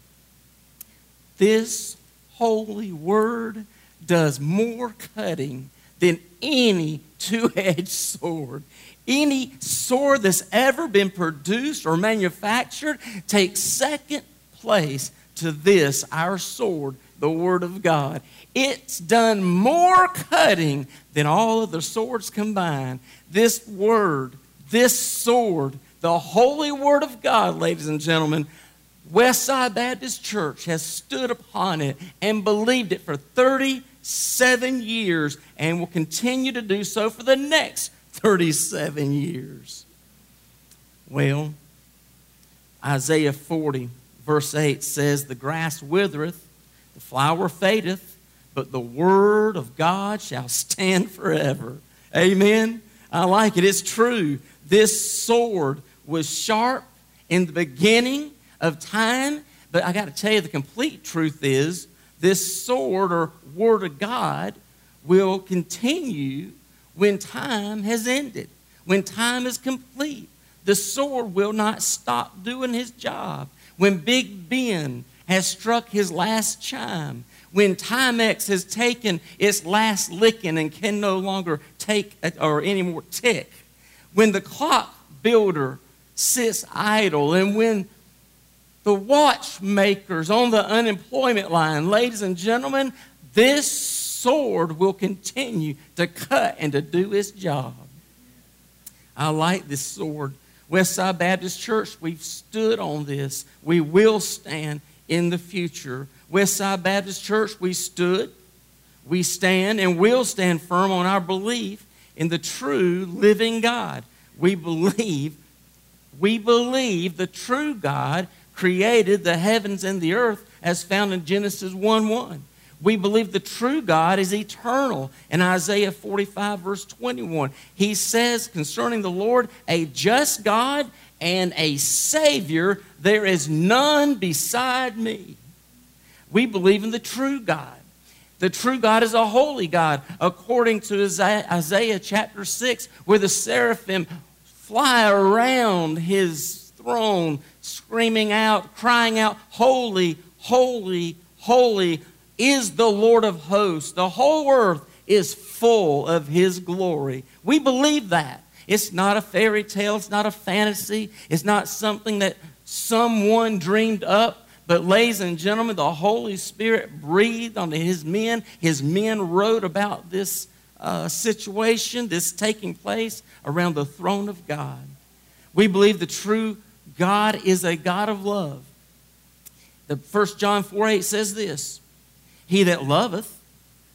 [SPEAKER 2] This holy word does more cutting than any two-edged sword. Any sword that's ever been produced or manufactured takes second place to this, our sword, the Word of God. It's done more cutting than all of the swords combined. This word, this sword, the holy Word of God, ladies and gentlemen, Westside Baptist Church has stood upon it and believed it for thirty-seven years and will continue to do so for the next thirty-seven years. Well, Isaiah forty, verse eight says, the grass withereth, the flower fadeth, but the word of God shall stand forever. Amen? I like it. It's true. This sword was sharp in the beginning of time, but I got to tell you, the complete truth is this sword or word of God will continue when time has ended, when time is complete. The sword will not stop doing his job. When Big Ben has struck his last chime, when Timex has taken its last licking and can no longer take or any more tick, when the clock builder sits idle, and when the watchmakers on the unemployment line, ladies and gentlemen, this sword will continue to cut and to do its job. I like this sword. Westside Baptist Church, we've stood on this. We will stand in the future. Westside Baptist Church, we stood, we stand, and will stand firm on our belief in the true living God. We believe, we believe the true God created the heavens and the earth as found in Genesis one one. We believe the true God is eternal. In Isaiah forty-five, verse twenty-one, he says concerning the Lord, a just God and a Savior, there is none beside me. We believe in the true God. The true God is a holy God, according to Isaiah chapter six, where the seraphim fly around his throne, screaming out, crying out, holy, holy, holy is the Lord of hosts. The whole earth is full of his glory. We believe that. It's not a fairy tale. It's not a fantasy. It's not something that someone dreamed up. But ladies and gentlemen, the Holy Spirit breathed onto his men. His men wrote about this uh, situation, this taking place around the throne of God. We believe the true God is a God of love. The First John four eight says this, he that loveth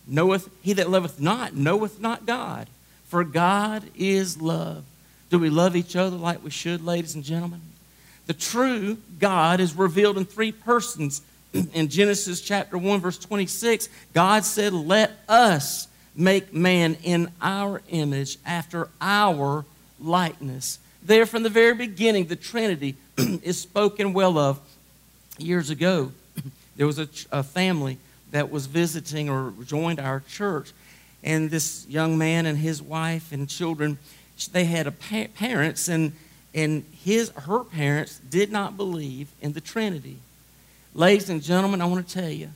[SPEAKER 2] knoweth he that loveth not knoweth not God, for God is love. Do we love each other like we should, ladies and gentlemen? The true God is revealed in three persons. In Genesis chapter one, verse twenty-six, God said, let us make man in our image, after our likeness. There from the very beginning, the Trinity is spoken well of. Years ago, there was a, a family that was visiting or joined our church, and this young man and his wife and children, they had a pa- parents, and and his her parents did not believe in the Trinity. Ladies and gentlemen, I want to tell you,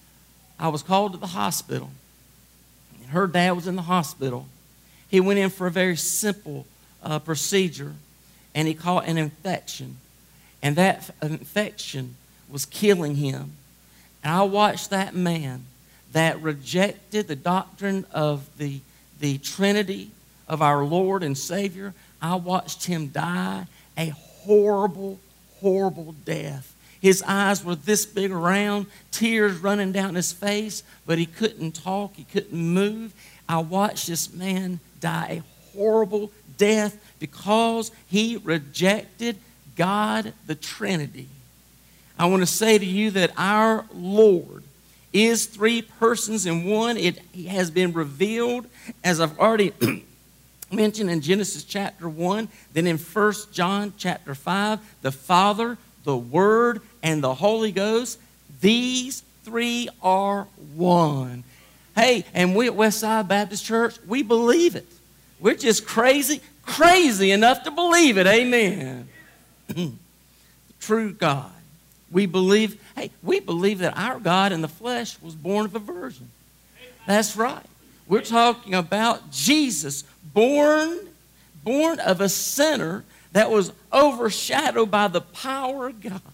[SPEAKER 2] I was called to the hospital. And her dad was in the hospital. He went in for a very simple uh, procedure, and he caught an infection. And that infection was killing him. And I watched that man that rejected the doctrine of the, the Trinity of our Lord and Savior. I watched him die a horrible, horrible death. His eyes were this big around, tears running down his face, but he couldn't talk, he couldn't move. I watched this man die a horrible death because he rejected God, the Trinity. I want to say to you that our Lord is three persons in one. It has been revealed, as I've already mentioned, in Genesis chapter one, then in First John chapter five, the Father, the Word, and the Holy Ghost, these three are one. Hey, and we at Westside Baptist Church, we believe it. We're just crazy, crazy enough to believe it. Amen. The true God. We believe, hey, we believe that our God in the flesh was born of a virgin. That's right. We're talking about Jesus, born, born of a sinner that was overshadowed by the power of God.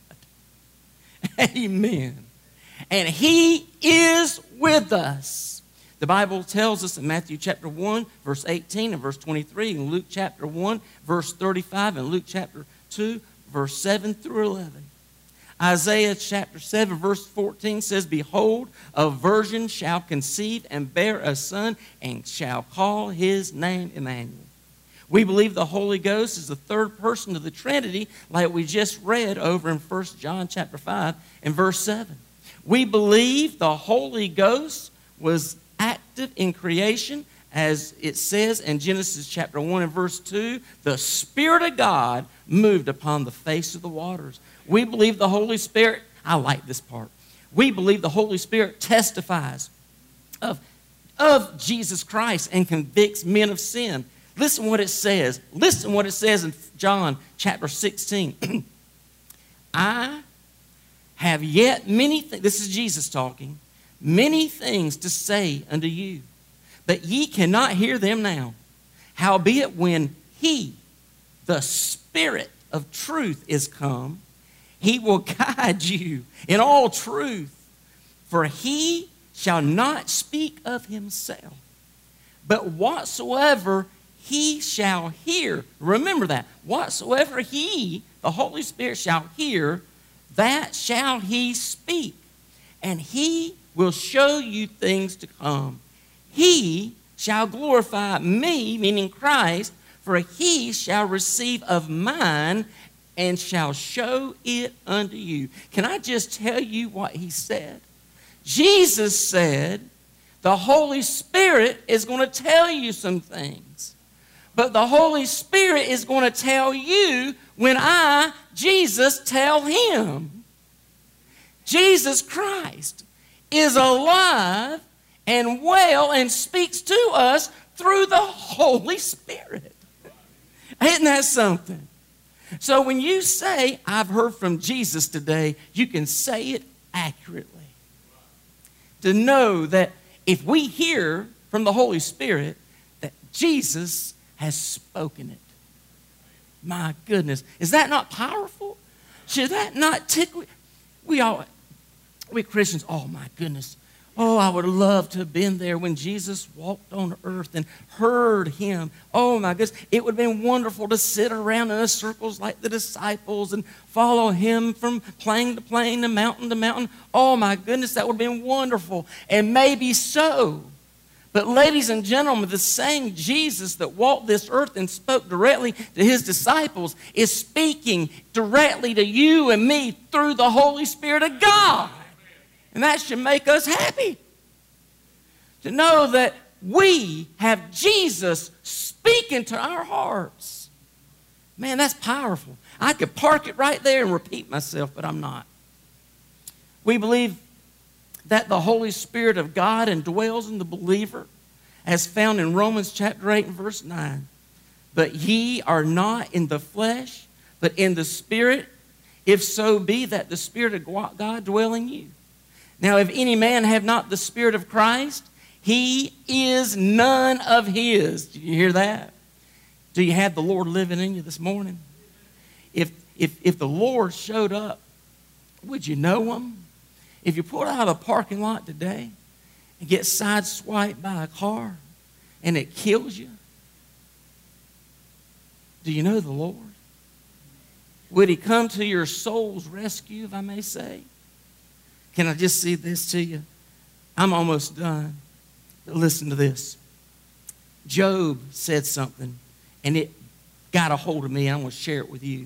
[SPEAKER 2] Amen. And he is with us. The Bible tells us in Matthew chapter one, verse eighteen and verse twenty-three, and Luke chapter one, verse thirty-five, and Luke chapter two, verse seven through eleven. Isaiah chapter seven, verse fourteen says, behold, a virgin shall conceive and bear a son, and shall call his name Emmanuel. We believe the Holy Ghost is the third person of the Trinity, like we just read over in First John chapter five and verse seven. We believe the Holy Ghost was active in creation, as it says in Genesis chapter one and verse two, the Spirit of God moved upon the face of the waters. We believe the Holy Spirit, I like this part, we believe the Holy Spirit testifies of, of Jesus Christ and convicts men of sin. Listen what it says. Listen what it says in John chapter sixteen. I have yet many things, this is Jesus talking, many things to say unto you, but ye cannot hear them now. Howbeit when he, the Spirit of truth, is come, he will guide you in all truth. For he shall not speak of himself, but whatsoever he shall hear. Remember that. Whatsoever he, the Holy Spirit, shall hear, that shall he speak. And he will show you things to come. He shall glorify me, meaning Christ, for he shall receive of mine and shall show it unto you. Can I just tell you what he said? Jesus said the Holy Spirit is going to tell you some things. But the Holy Spirit is going to tell you when I, Jesus, tell him. Jesus Christ is alive and well and speaks to us through the Holy Spirit. Isn't that something? So when you say, I've heard from Jesus today, you can say it accurately. To know that if we hear from the Holy Spirit, that Jesus has spoken it. My goodness. Is that not powerful? Should that not tickle? We all, we Christians, oh my goodness. Oh, I would love to have been there when Jesus walked on earth and heard him. Oh my goodness. It would have been wonderful to sit around in the circles like the disciples and follow him from plane to plane to mountain to mountain. Oh my goodness, that would have been wonderful. And maybe so. But ladies and gentlemen, the same Jesus that walked this earth and spoke directly to his disciples is speaking directly to you and me through the Holy Spirit of God. And that should make us happy. To know that we have Jesus speaking to our hearts. Man, that's powerful. I could park it right there and repeat myself, but I'm not. We believe that the Holy Spirit of God indwells in the believer, as found in Romans chapter eight and verse nine. But ye are not in the flesh, but in the Spirit, if so be that the Spirit of God dwell in you. Now, if any man have not the Spirit of Christ, he is none of his. Did you hear that? Do you have the Lord living in you this morning? If, if, if the Lord showed up, would you know him? If you pull out of a parking lot today and get sideswiped by a car and it kills you, do you know the Lord? Would he come to your soul's rescue, if I may say? Can I just say this to you? I'm almost done. But listen to this. Job said something, and it got a hold of me. I'm going to share it with you.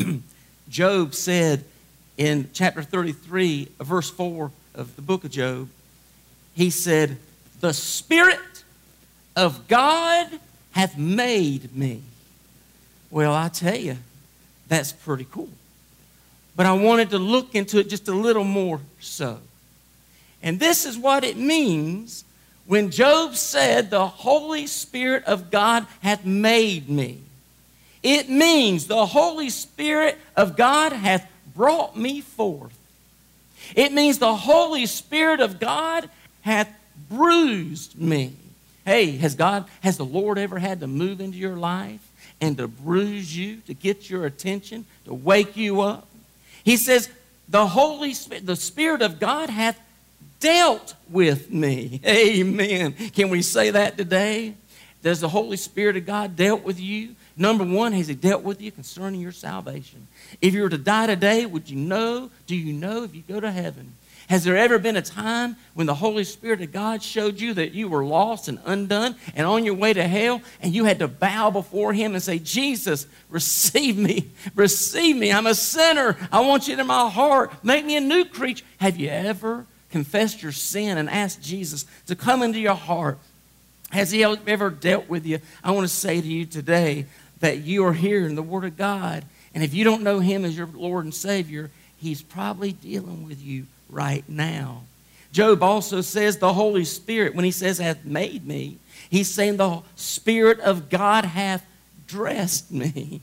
[SPEAKER 2] Job said in chapter thirty-three, verse four of the book of Job, he said, the Spirit of God hath made me. Well, I tell you, that's pretty cool. But I wanted to look into it just a little more so. And this is what it means when Job said, the Holy Spirit of God hath made me. It means the Holy Spirit of God hath brought me forth. It means the Holy Spirit of God hath bruised me. Hey, has God, has the Lord ever had to move into your life and to bruise you, to get your attention, to wake you up? He says, the Holy Spirit, the Spirit of God hath dealt with me. Amen. Can we say that today? Does the Holy Spirit of God dealt with you? Number one, has he dealt with you concerning your salvation? If you were to die today, would you know, do you know if you go to heaven? Has there ever been a time when the Holy Spirit of God showed you that you were lost and undone and on your way to hell, and you had to bow before him and say, Jesus, receive me, receive me. I'm a sinner. I want you in my heart. Make me a new creature. Have you ever confessed your sin and asked Jesus to come into your heart? Has he ever dealt with you? I want to say to you today that you are hearing the Word of God. And if you don't know him as your Lord and Savior, he's probably dealing with you right now. Job also says the Holy Spirit, when he says hath made me, he's saying the Spirit of God hath dressed me.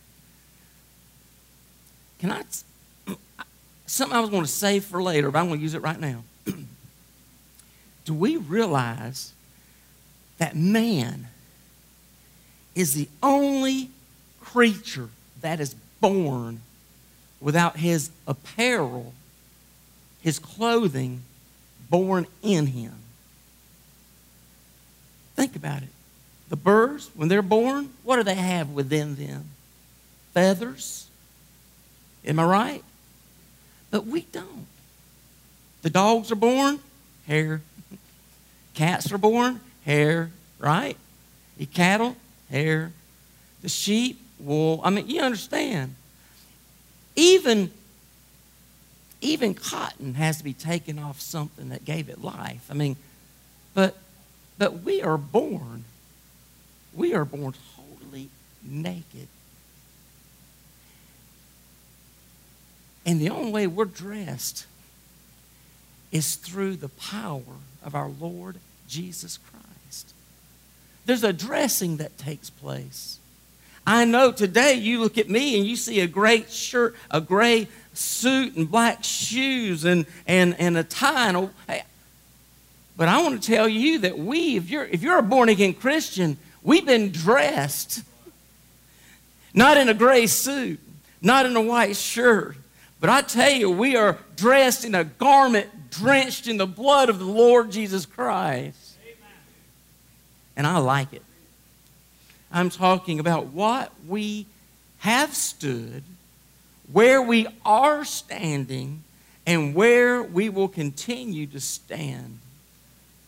[SPEAKER 2] Can I, something I was going to save for later, but I'm going to use it right now. Do we realize that man is the only creature that is born without his apparel, his clothing, born in him? Think about it. The birds, when they're born, what do they have within them? Feathers. Am I right? But we don't. The dogs are born, hair. Cats are born, hair, right? The cattle, hair. The sheep, wool. I mean, you understand. Even, even cotton has to be taken off something that gave it life. I mean, but, but we are born, we are born totally naked. And the only way we're dressed is through the power of our Lord Jesus Christ. There's a dressing that takes place. I know today you look at me and you see a gray shirt, a gray suit and black shoes and, and, and a tie. And a, hey, but I want to tell you that we, if you're, if you're a born-again Christian, we've been dressed. Not in a gray suit, not in a white shirt. But I tell you, we are dressed in a garment drenched in the blood of the Lord Jesus Christ. Amen. And I like it. I'm talking about what we have stood, where we are standing, and where we will continue to stand.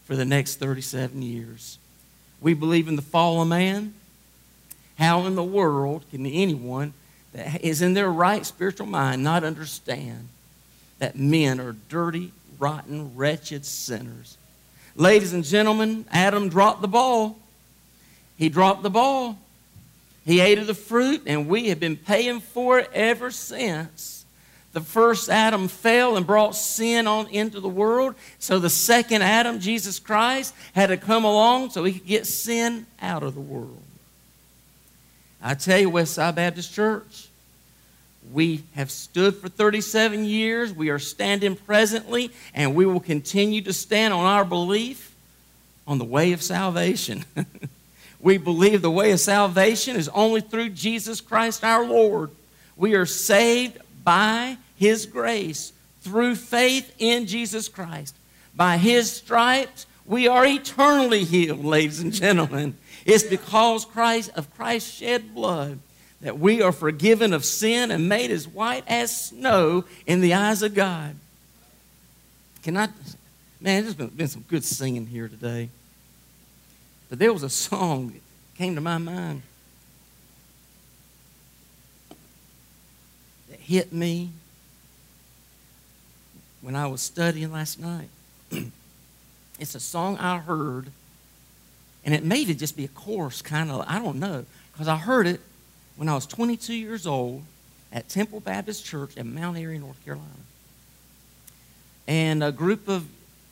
[SPEAKER 2] for the next thirty-seven years. We believe in the fall of man. How in the world can anyone that is in their right spiritual mind not understand that men are dirty, rotten, wretched sinners? Ladies and gentlemen, Adam dropped the ball. He dropped the ball. He ate of the fruit, and we have been paying for it ever since. The first Adam fell and brought sin on into the world. So the second Adam, Jesus Christ, had to come along so he could get sin out of the world. I tell you, Westside Baptist Church, we have stood for thirty-seven years. We are standing presently, and we will continue to stand on our belief on the way of salvation. We believe the way of salvation is only through Jesus Christ our Lord. We are saved by His grace through faith in Jesus Christ. By His stripes, we are eternally healed, ladies and gentlemen. It's because Christ, of Christ's shed blood that we are forgiven of sin and made as white as snow in the eyes of God. Can I, man, there's been, been some good singing here today. But there was a song that came to my mind that hit me when I was studying last night. It's a song I heard, and it may just be a chorus, kind of, I don't know, because I heard it when I was twenty-two years old at Temple Baptist Church in Mount Airy, North Carolina. And a group of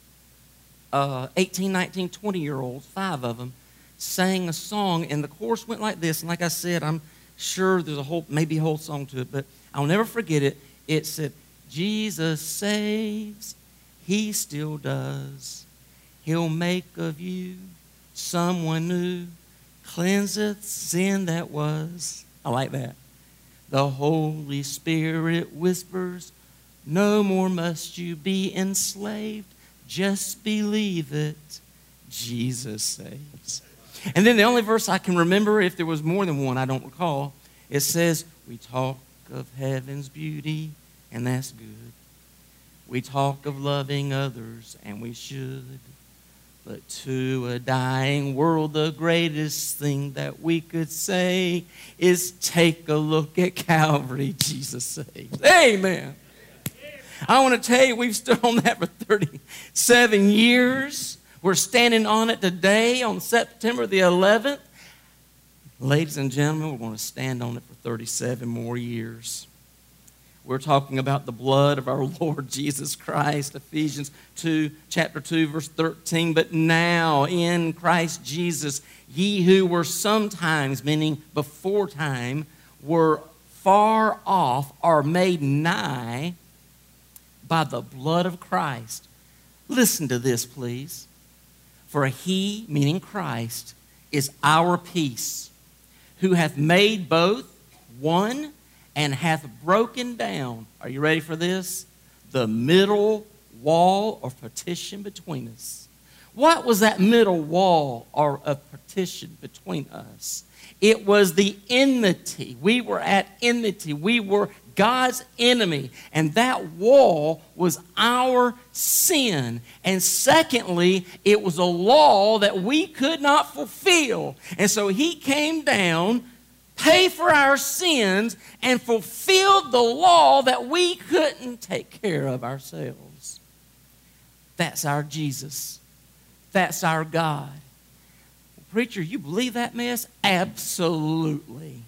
[SPEAKER 2] uh, eighteen, nineteen, twenty-year-olds, five of them, sang a song, and the chorus went like this. And like I said, I'm sure there's a whole, maybe a whole song to it, but I'll never forget it. It said, Jesus saves, He still does. He'll make of you someone new, cleanseth sin that was. I like that. The Holy Spirit whispers, no more must you be enslaved. Just believe it. Jesus saves. And then the only verse I can remember, if there was more than one, I don't recall, it says, we talk of heaven's beauty, and that's good. We talk of loving others, and we should. But to a dying world, the greatest thing that we could say is take a look at Calvary, Jesus saves. Amen. I want to tell you, we've stood on that for thirty-seven years. We're standing on it today on September the eleventh. Ladies and gentlemen, we're going to stand on it for thirty-seven more years. We're talking about the blood of our Lord Jesus Christ, Ephesians two, chapter two, verse thirteen. But now in Christ Jesus, ye who were sometimes, meaning before time, were far off, are made nigh by the blood of Christ. Listen to this, please. For He, meaning Christ, is our peace, who hath made both one and hath broken down, are you ready for this? The middle wall or partition between us. What was that middle wall or a partition between us? It was the enmity. We were at enmity. We were God's enemy. And that wall was our sin. And secondly, it was a law that we could not fulfill. And so He came down, paid for our sins, and fulfilled the law that we couldn't take care of ourselves. That's our Jesus. That's our God. Preacher, you believe that mess? Absolutely.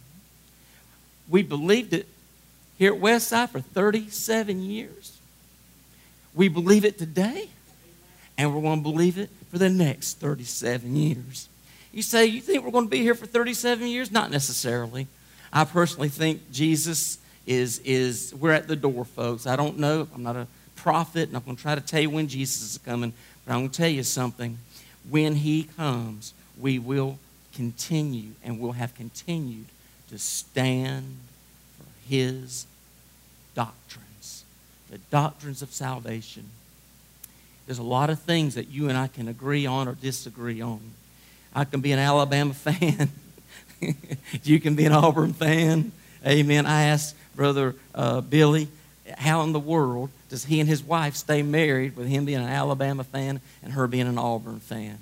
[SPEAKER 2] We believed it here at Westside for thirty-seven years. We believe it today, and we're going to believe it for the next thirty-seven years. You say, you think we're going to be here for thirty-seven years? Not necessarily. I personally think Jesus is, is we're at the door, folks. I don't know. I'm not a prophet, and I'm going to try to tell you when Jesus is coming, but I'm going to tell you something. When He comes, we will continue and will have continued to stand for His doctrines, the doctrines of salvation. There's a lot of things that you and I can agree on or disagree on. I can be an Alabama fan. You can be an Auburn fan. Amen. I asked Brother uh, Billy how in the world does he and his wife stay married with him being an Alabama fan and her being an Auburn fan?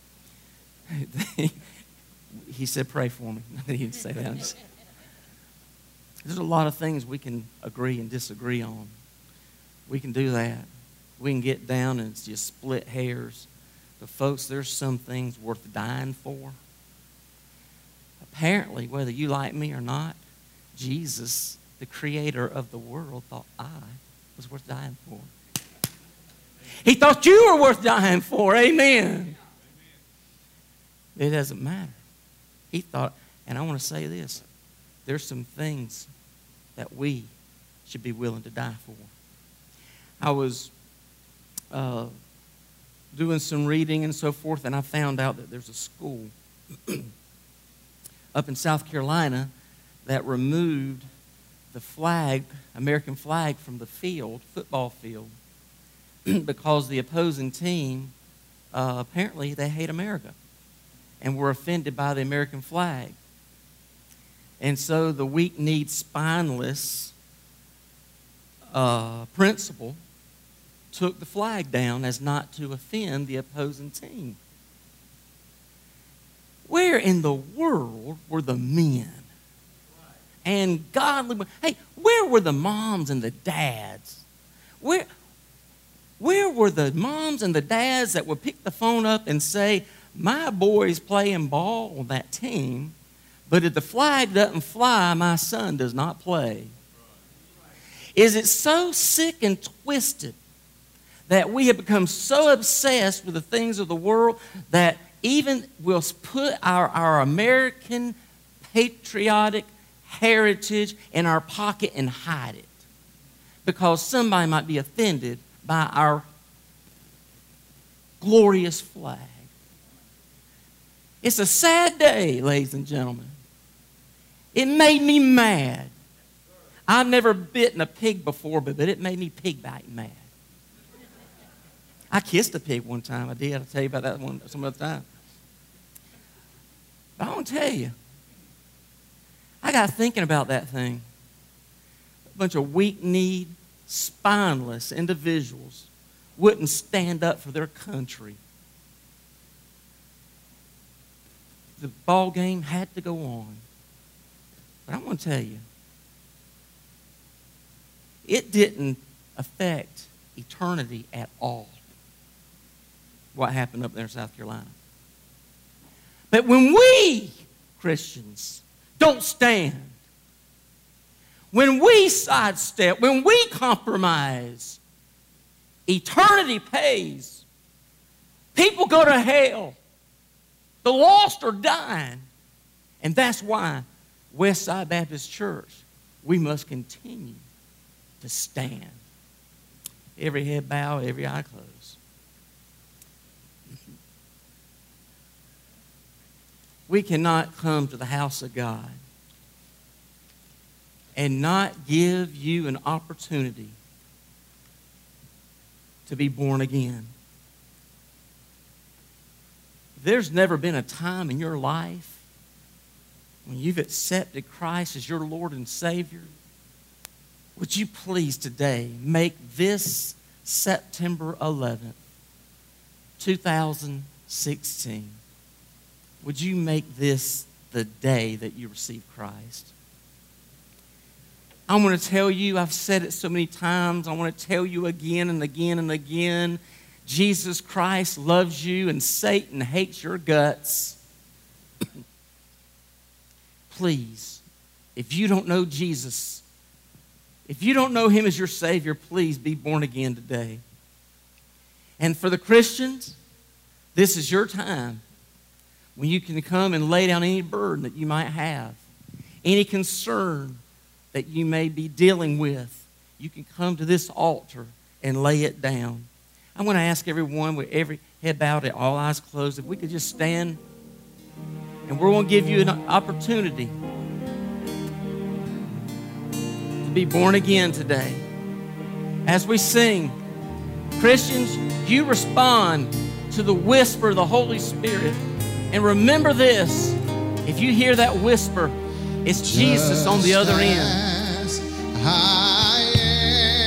[SPEAKER 2] He said, pray for me. He didn't say that. There's a lot of things we can agree and disagree on. We can do that. We can get down and just split hairs. But folks, there's some things worth dying for. Apparently, whether you like me or not, Jesus, the creator of the world, thought I was worth dying for. He thought you were worth dying for. Amen. It doesn't matter. He thought, and I want to say this, there's some things that we should be willing to die for. I was uh, doing some reading and so forth, and I found out that there's a school up in South Carolina that removed the flag, American flag, from the field, football field, because the opposing team, uh, apparently they hate America and were offended by the American flag. And so the weak-kneed, spineless uh, principal took the flag down as not to offend the opposing team. Where in the world were the men and godly? Hey, where were the moms and the dads? Where, where were the moms and the dads that would pick the phone up and say, my boy's playing ball on that team, but if the flag doesn't fly, my son does not play? Is it so sick and twisted that we have become so obsessed with the things of the world that even we'll put our, our American patriotic heritage in our pocket and hide it because somebody might be offended by our glorious flag? It's a sad day, ladies and gentlemen. It made me mad. I've never bitten a pig before, but it made me pig bite mad. I kissed a pig one time. I did. I'll tell you about that one some other time. But I want to tell you, I got thinking about that thing. A bunch of weak-kneed, spineless individuals wouldn't stand up for their country. The ball game had to go on. But I want to tell you, it didn't affect eternity at all, what happened up there in South Carolina. But when we, Christians, don't stand, when we sidestep, when we compromise, eternity pays. People go to hell. The lost are dying. And that's why Westside Baptist Church, we must continue to stand. Every head bow, every eye closed. We cannot come to the house of God and not give you an opportunity to be born again. There's never been a time in your life when you've accepted Christ as your Lord and Savior. Would you please today make this September eleventh, two thousand sixteen, would you make this the day that you receive Christ? I want to tell you, I've said it so many times, I want to tell you again and again and again, Jesus Christ loves you and Satan hates your guts. Please, if you don't know Jesus, if you don't know Him as your Savior, please be born again today. And for the Christians, this is your time when you can come and lay down any burden that you might have, any concern that you may be dealing with. You can come to this altar and lay it down. I'm going to ask everyone with every head bowed and all eyes closed, if we could just stand, and we're going to give you an opportunity to be born again today. As we sing, Christians, you respond to the whisper of the Holy Spirit. And remember this, if you hear that whisper, it's Jesus on the other end.
[SPEAKER 7] I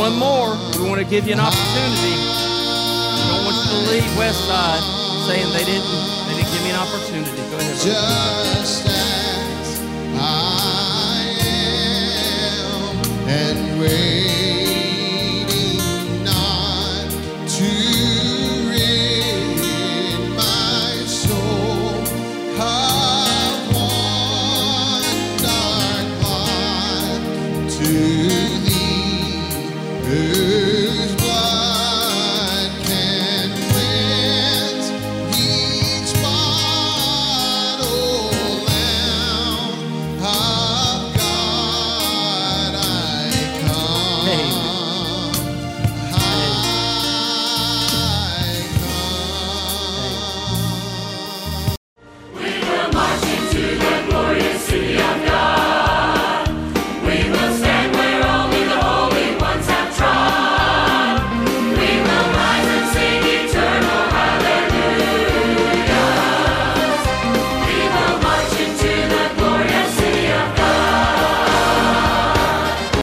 [SPEAKER 2] one more. We want to give you an opportunity. We don't want you to leave Westside saying they didn't, they didn't give me an opportunity. Go ahead, brother.
[SPEAKER 7] Just